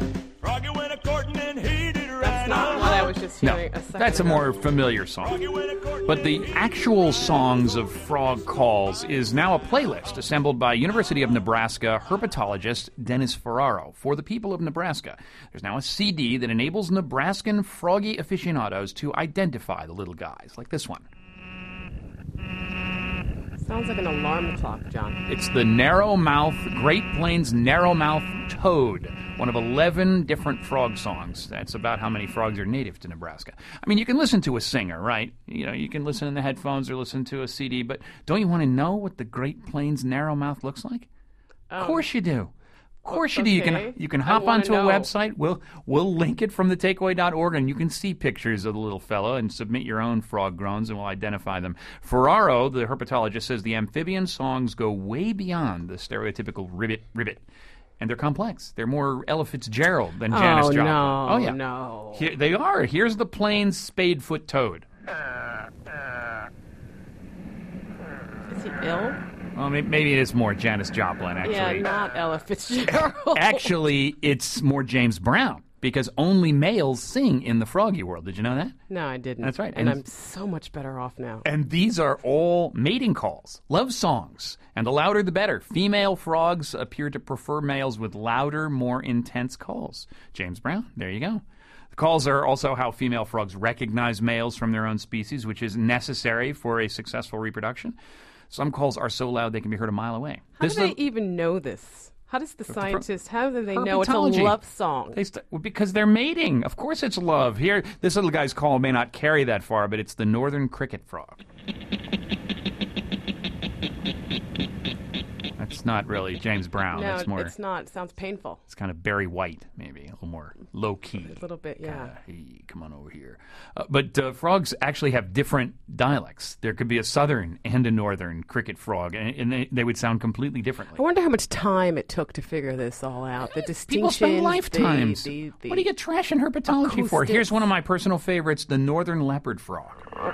That's not what I was just hearing no, a second that's a ago. more familiar song. But the actual songs of frog calls is now a playlist assembled by University of Nebraska herpetologist Dennis Ferraro for the people of Nebraska. There's now a C D that enables Nebraskan froggy aficionados to identify the little guys, like this one. Sounds like an alarm clock, John. It's the narrowmouth, Great Plains narrowmouth toad, one of eleven different frog songs. That's about how many frogs are native to Nebraska. I mean, you can listen to a singer, right? You know, you can listen in the headphones or listen to a C D, but don't you want to know what the Great Plains narrowmouth looks like? Um, of course you do. Of course you do. You okay. can you can I hop wanna onto a know. website. We'll we'll link it from the takeaway dot org, and you can see pictures of the little fellow and submit your own frog groans, and we'll identify them. Ferraro, the herpetologist, says the amphibian songs go way beyond the stereotypical ribbit ribbit, and they're complex. They're more Ella Fitzgerald than Janis oh, Joplin. no, Oh yeah, no. Here, they are. Here's the plains spadefoot toad. Is he ill? Well, may- maybe it is more Janis Joplin, actually. Yeah, not Ella Fitzgerald. Actually, it's more James Brown, because only males sing in the froggy world. Did you know that? No, I didn't. That's right. And, And- I'm so much better off now. And these are all mating calls, love songs, and the louder the better. Female frogs appear to prefer males with louder, more intense calls. James Brown, there you go. Calls are also how female frogs recognize males from their own species, which is necessary for a successful reproduction. Some calls are so loud they can be heard a mile away. How This do they is a- even know this? How does the scientists, how do they know it's a Herpetology. love song? They st- well, because they're mating. Of course it's love. Here, this little guy's call may not carry that far, but it's the northern cricket frog. That's not really James Brown. No, That's more. it's not. It sounds painful. It's kind of Barry White, maybe a little more low key. A little bit, yeah. Kinda, hey, come on over here. Uh, but uh, frogs actually have different dialects. There could be a southern and a northern cricket frog, and, and they, they would sound completely differently. I wonder how much time it took to figure this all out. The distinctions. People spend lifetimes. The, the, the what do you get trash in herpetology for? acoustics. Here's one of my personal favorites: the northern leopard frog.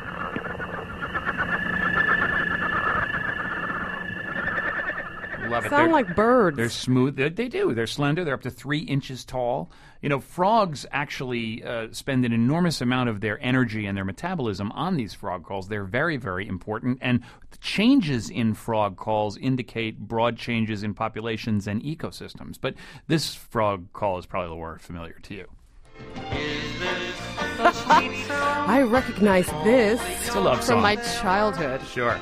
Love it. Sound They're- like birds. They're smooth. They, they do. They're slender. They're up to three inches tall. You know, frogs actually uh, spend an enormous amount of their energy and their metabolism on these frog calls. They're very, very important. And the changes in frog calls indicate broad changes in populations and ecosystems. But this frog call is probably a little more familiar to you. I recognize this It's a love from song. my childhood. Sure.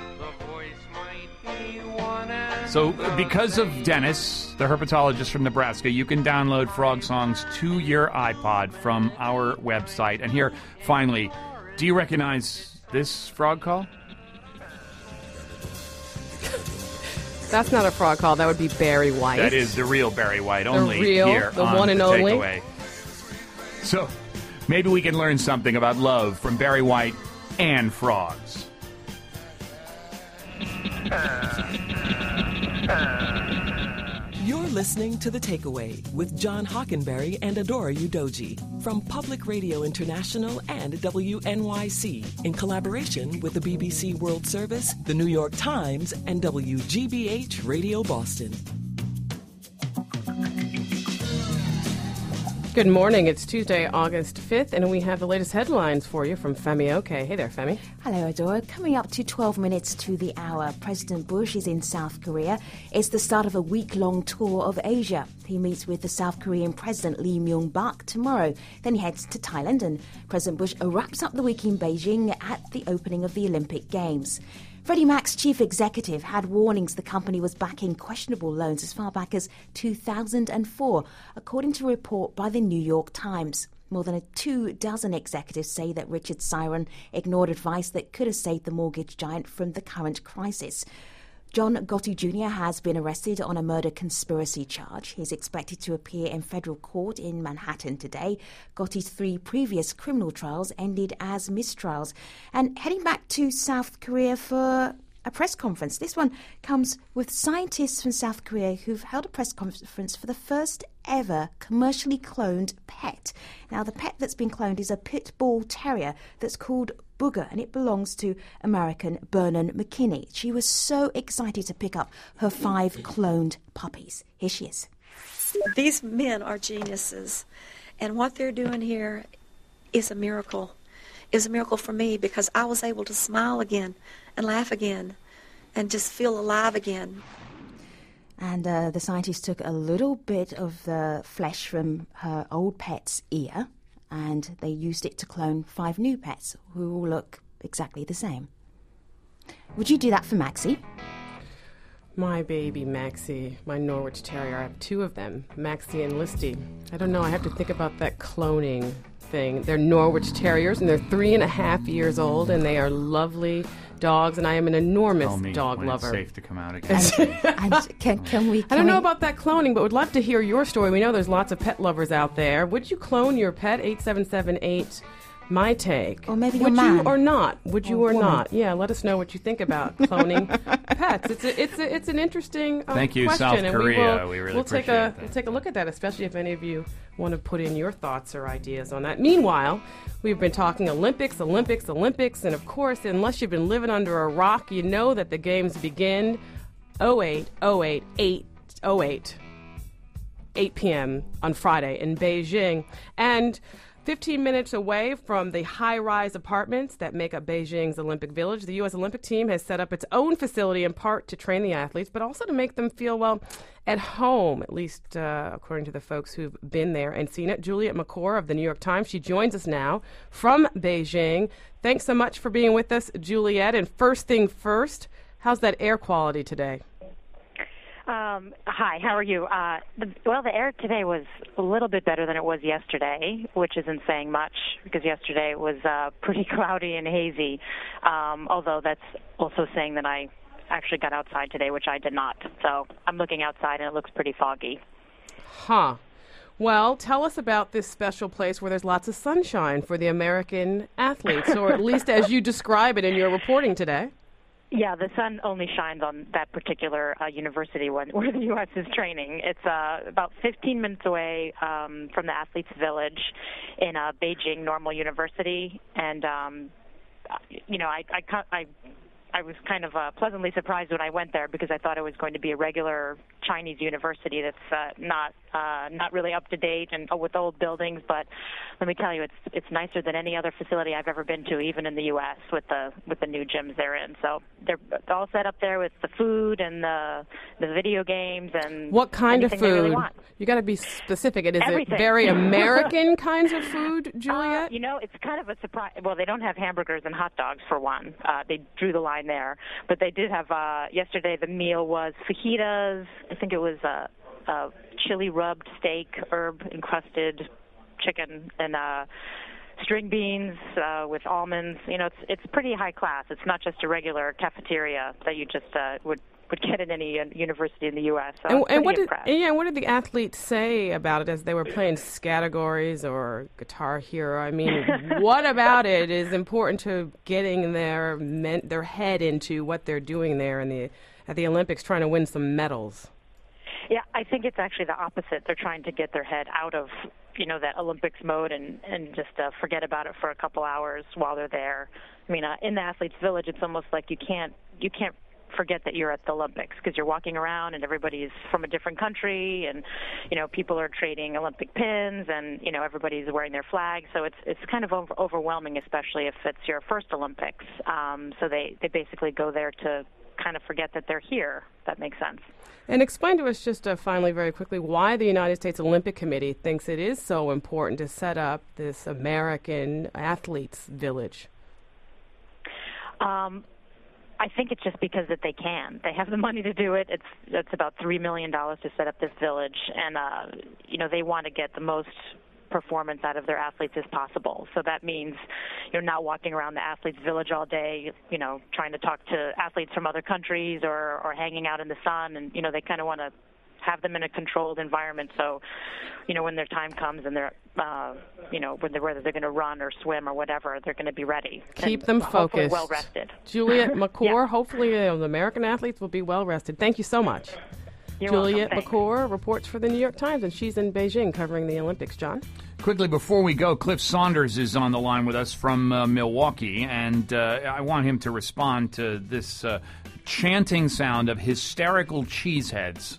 So, uh, because of Dennis, the herpetologist from Nebraska, you can download frog songs to your iPod from our website. And here, finally, do you recognize this frog call? That's not a frog call. That would be Barry White. That is the real Barry White, The only real, here the on one and The only. Takeaway. So, maybe we can learn something about love from Barry White and frogs. You're listening to The Takeaway with John Hockenberry and Adora Udoji from Public Radio International and W N Y C in collaboration with the B B C World Service, the New York Times, and W G B H Radio Boston. Good morning. It's Tuesday, August fifth, and we have the latest headlines for you from Femi Oke. Hey there, Femi. Hello, Adora. Coming up to twelve minutes to the hour, President Bush is in South Korea. It's the start of a week-long tour of Asia. He meets with the South Korean President Lee Myung-bak tomorrow. Then he heads to Thailand, and President Bush wraps up the week in Beijing at the opening of the Olympic Games. Freddie Mac's chief executive had warnings the company was backing questionable loans as far back as two thousand four, according to a report by the New York Times. More than a two dozen executives say that Richard Siron ignored advice that could have saved the mortgage giant from the current crisis. John Gotti Junior has been arrested on a murder conspiracy charge. He's expected to appear in federal court in Manhattan today. Gotti's three previous criminal trials ended as mistrials. And heading back to South Korea for a press conference. This one comes with scientists from South Korea who've held a press conference for the first ever commercially cloned pet. Now, the pet that's been cloned is a pit bull terrier that's called Booger, and it belongs to American Vernon McKinney. She was so excited to pick up her five cloned puppies. Here she is. These men are geniuses, and what they're doing here is a miracle. Is a miracle for me because I was able to smile again and laugh again and just feel alive again. And uh, the scientists took a little bit of the flesh from her old pet's ear, and they used it to clone five new pets who all look exactly the same. Would you do that for Maxie? My baby Maxie, my Norwich Terrier. I have two of them, Maxie and Listy. I don't know, I have to think about that cloning thing. They're Norwich Terriers, and they're three and a half years old, and they are lovely dogs, and I am an enormous Tell me dog when lover. It's safe to come out again. And can, can we? Can I don't know we- about that cloning, but would love to hear your story. We know there's lots of pet lovers out there. Would you clone your pet? eight seven seven eight My take. Or maybe your Would you man. or not? Would you Or or woman. not? Yeah, let us know what you think about cloning pets. It's a, it's a, it's an interesting um, Thank you, question, South and Korea. we will We really we'll take appreciate a that. we'll take a look at that, especially if any of you want to put in your thoughts or ideas on that. Meanwhile, we've been talking Olympics, Olympics, Olympics, and of course, unless you've been living under a rock, you know that the games begin oh eight oh eight eight oh eight eight p.m. on Friday in Beijing. And fifteen minutes away from the high-rise apartments that make up Beijing's Olympic Village, the U S Olympic team has set up its own facility in part to train the athletes, but also to make them feel, well, at home, at least uh, according to the folks who've been there and seen it. Juliet McClure of the New York Times, she joins us now from Beijing. Thanks so much for being with us, Juliet. And first thing first, how's that air quality today? Um, hi, how are you? Uh, the, well, the air today was a little bit better than it was yesterday, which isn't saying much because yesterday it was uh, pretty cloudy and hazy, um, although that's also saying that I actually got outside today, which I did not. So I'm looking outside and it looks pretty foggy. Huh. Well, tell us about this special place where there's lots of sunshine for the American athletes, or at least as you describe it in your reporting today. Yeah, the sun only shines on that particular uh, university when, where the U S is training. It's uh, about fifteen minutes away um, from the Athletes Village in uh, Beijing Normal University. And, um, you know, I, I, I, I was kind of uh, pleasantly surprised when I went there because I thought it was going to be a regular Chinese university that's uh, not uh, not really up to date and uh, with old buildings. But let me tell you, it's it's nicer than any other facility I've ever been to, even in the U S with the with the new gyms they're in. So they're all set up there with the food and the the video games and what kind of food? They really want. You got to be specific. Is Everything. it very American kinds of food, Juliet? Uh, you know, it's kind of a surprise. Well, they don't have hamburgers and hot dogs for one. Uh, they drew the line there, but they did have. Uh, yesterday, the meal was fajitas. I think it was a, a chili rubbed steak, herb encrusted chicken, and uh, string beans uh, with almonds. You know, it's it's pretty high class. It's not just a regular cafeteria that you just uh, would. would get in any uh, university in the U S. So and, I'm and what did impressed. and yeah, what did the athletes say about it as they were playing Scattergories or Guitar Hero? I mean, what about it is important to getting their men, their head into what they're doing there in the at the Olympics, trying to win some medals? Yeah, I think it's actually the opposite. They're trying to get their head out of you know that Olympics mode and and just uh, forget about it for a couple hours while they're there. I mean, uh, in the Athletes Village, it's almost like you can't you can't. forget that you're at the Olympics because you're walking around and everybody's from a different country and you know people are trading Olympic pins and you know everybody's wearing their flag, so it's it's kind of over- overwhelming, especially if it's your first Olympics. Um, so they they basically go there to kind of forget that they're here. That makes sense. And explain to us just uh, finally, very quickly, why the United States Olympic Committee thinks it is so important to set up this American Athletes Village. Um, I think it's just because that they can. They have the money to do it. It's it's about three million dollars to set up this village, and uh, you know they want to get the most performance out of their athletes as possible. So that means you're not walking around the Athletes Village all day, you know, trying to talk to athletes from other countries or or hanging out in the sun. And you know they kind of want to have them in a controlled environment. So, you know, when their time comes and they're, uh, you know, when they're, whether they're going to run or swim or whatever, they're going to be ready. Keep them focused. Well rested. Juliet McClure, yeah. hopefully uh, the American athletes will be well rested. Thank you so much. You're Juliet welcome. McClure reports for the New York Times, and she's in Beijing covering the Olympics. John? Quickly, before we go, Cliff Saunders is on the line with us from uh, Milwaukee, and uh, I want him to respond to this uh, chanting sound of hysterical cheeseheads.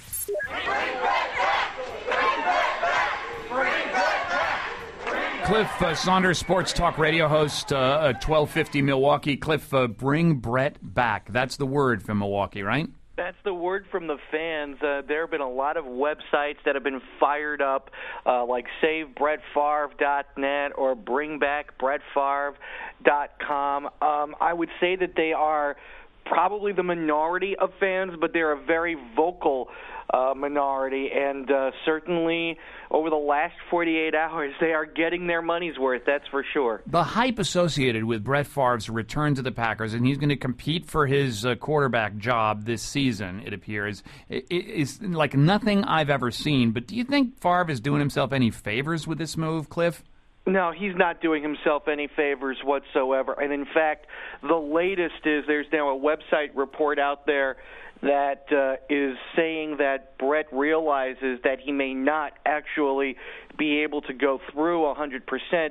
Cliff uh, Saunders, Sports Talk Radio host, uh, at twelve fifty Milwaukee. Cliff, uh, bring Brett back. That's the word from Milwaukee, right? That's the word from the fans. Uh, there have been a lot of websites that have been fired up, uh, like save brett favre dot net or bring back brett favre dot com. Um, I would say that they are probably the minority of fans, but they're a very vocal uh, minority, and uh, certainly over the last forty-eight hours, they are getting their money's worth, that's for sure. The hype associated with Brett Favre's return to the Packers, and he's going to compete for his uh, quarterback job this season, it appears, is like nothing I've ever seen. But do you think Favre is doing himself any favors with this move, Cliff? No, he's not doing himself any favors whatsoever. And in fact, the latest is there's now a website report out there that uh, is saying that Brett realizes that he may not actually be able to go through one hundred percent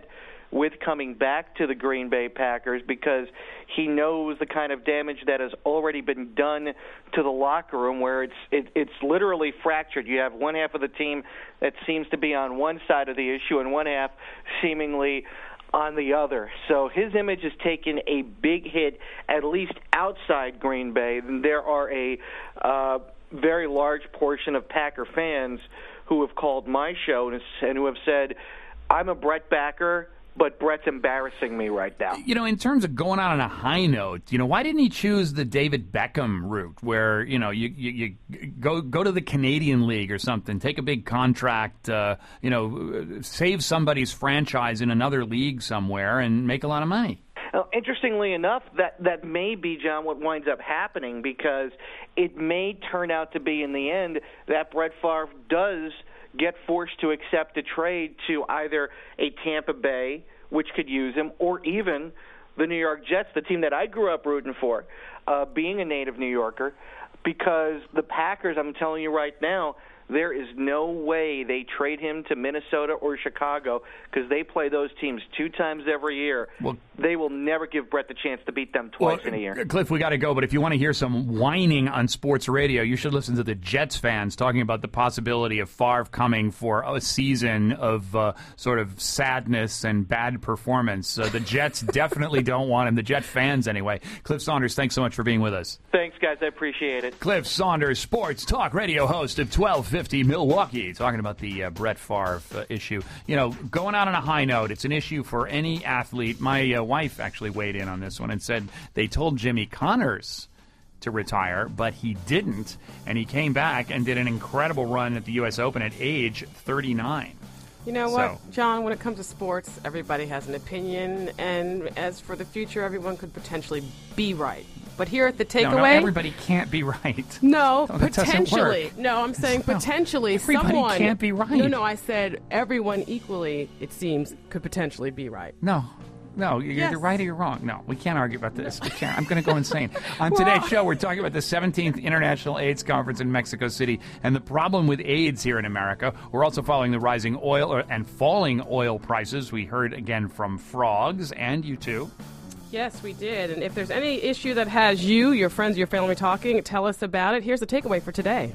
with coming back to the Green Bay Packers because he knows the kind of damage that has already been done to the locker room, where it's it, it's literally fractured. You have one half of the team that seems to be on one side of the issue and one half seemingly on the other. So his image has taken a big hit, at least outside Green Bay. There are a uh, very large portion of Packer fans who have called my show and, and who have said, I'm a Brett backer, but Brett's embarrassing me right now. You know, in terms of going out on a high note, you know, why didn't he choose the David Beckham route where, you know, you, you, you go go to the Canadian League or something, take a big contract, uh, you know, save somebody's franchise in another league somewhere and make a lot of money? Now, interestingly enough, that, that may be, John, what winds up happening, because it may turn out to be in the end that Brett Favre does get forced to accept a trade to either a Tampa Bay, which could use him, or even the New York Jets, the team that I grew up rooting for, uh, being a native New Yorker, because the Packers, I'm telling you right now, there is no way they trade him to Minnesota or Chicago because they play those teams two times every year. Well, they will never give Brett the chance to beat them twice well, in a year. Cliff, we got to go, but if you want to hear some whining on sports radio, you should listen to the Jets fans talking about the possibility of Favre coming for a season of uh, sort of sadness and bad performance. Uh, the Jets definitely don't want him, the Jet fans anyway. Cliff Saunders, thanks so much for being with us. Thanks, guys. I appreciate it. Cliff Saunders, sports talk radio host of twelve fifty Milwaukee, talking about the uh, Brett Favre uh, issue. You know, going out on a high note, it's an issue for any athlete. My uh, wife actually weighed in on this one and said they told Jimmy Connors to retire, but he didn't, and he came back and did an incredible run at the U S Open at age thirty-nine. You know So- what, John, when it comes to sports, everybody has an opinion, and as for the future, everyone could potentially be right. But here at the takeaway... No, no, everybody can't be right. No, No, that doesn't potentially. work. No, I'm saying No, potentially everybody someone... can't be right. No, no, I said everyone equally, it seems, could potentially be right. No. No, you're, Yes. you're right or you're wrong. No, we can't argue about this. We can't. I'm going to go insane. On today's show, we're talking about the seventeenth International AIDS Conference in Mexico City and the problem with AIDS here in America. We're also following the rising oil or, and falling oil prices. We heard again from Frogs and you too. Yes, we did. And if there's any issue that has you, your friends, your family talking, tell us about it. Here's the takeaway for today.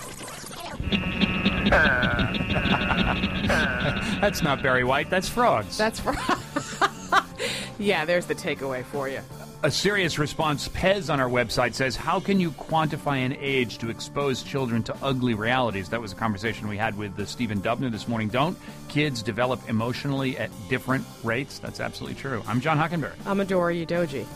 That's not Barry White. That's Frogs. That's Frogs. Yeah, there's the takeaway for you. A serious response, Pez on our website says, how can you quantify an age to expose children to ugly realities? That was a conversation we had with uh, Stephen Dubner this morning. Don't kids develop emotionally at different rates? That's absolutely true. I'm John Hockenberry. I'm Adora Udoji.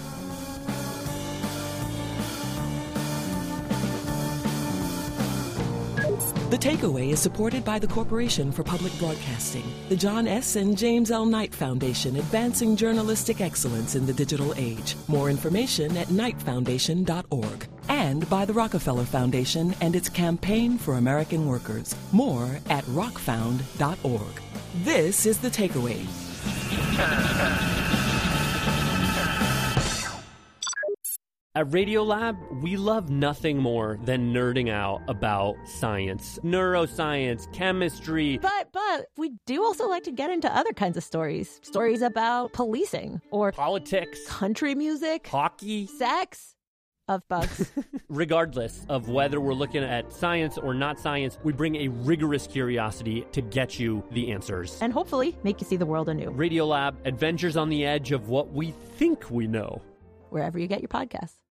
The Takeaway is supported by the Corporation for Public Broadcasting, the John S. and James L. Knight Foundation, advancing journalistic excellence in the digital age. More information at knight foundation dot org. And by the Rockefeller Foundation and its Campaign for American Workers. More at rock found dot org. This is The Takeaway. At Radiolab, we love nothing more than nerding out about science, neuroscience, chemistry. But, but, we do also like to get into other kinds of stories. Stories about policing or politics, country music, hockey, sex, of bugs. Regardless of whether we're looking at science or not science, we bring a rigorous curiosity to get you the answers. And hopefully make you see the world anew. Radiolab, adventures on the edge of what we think we know. Wherever you get your podcasts.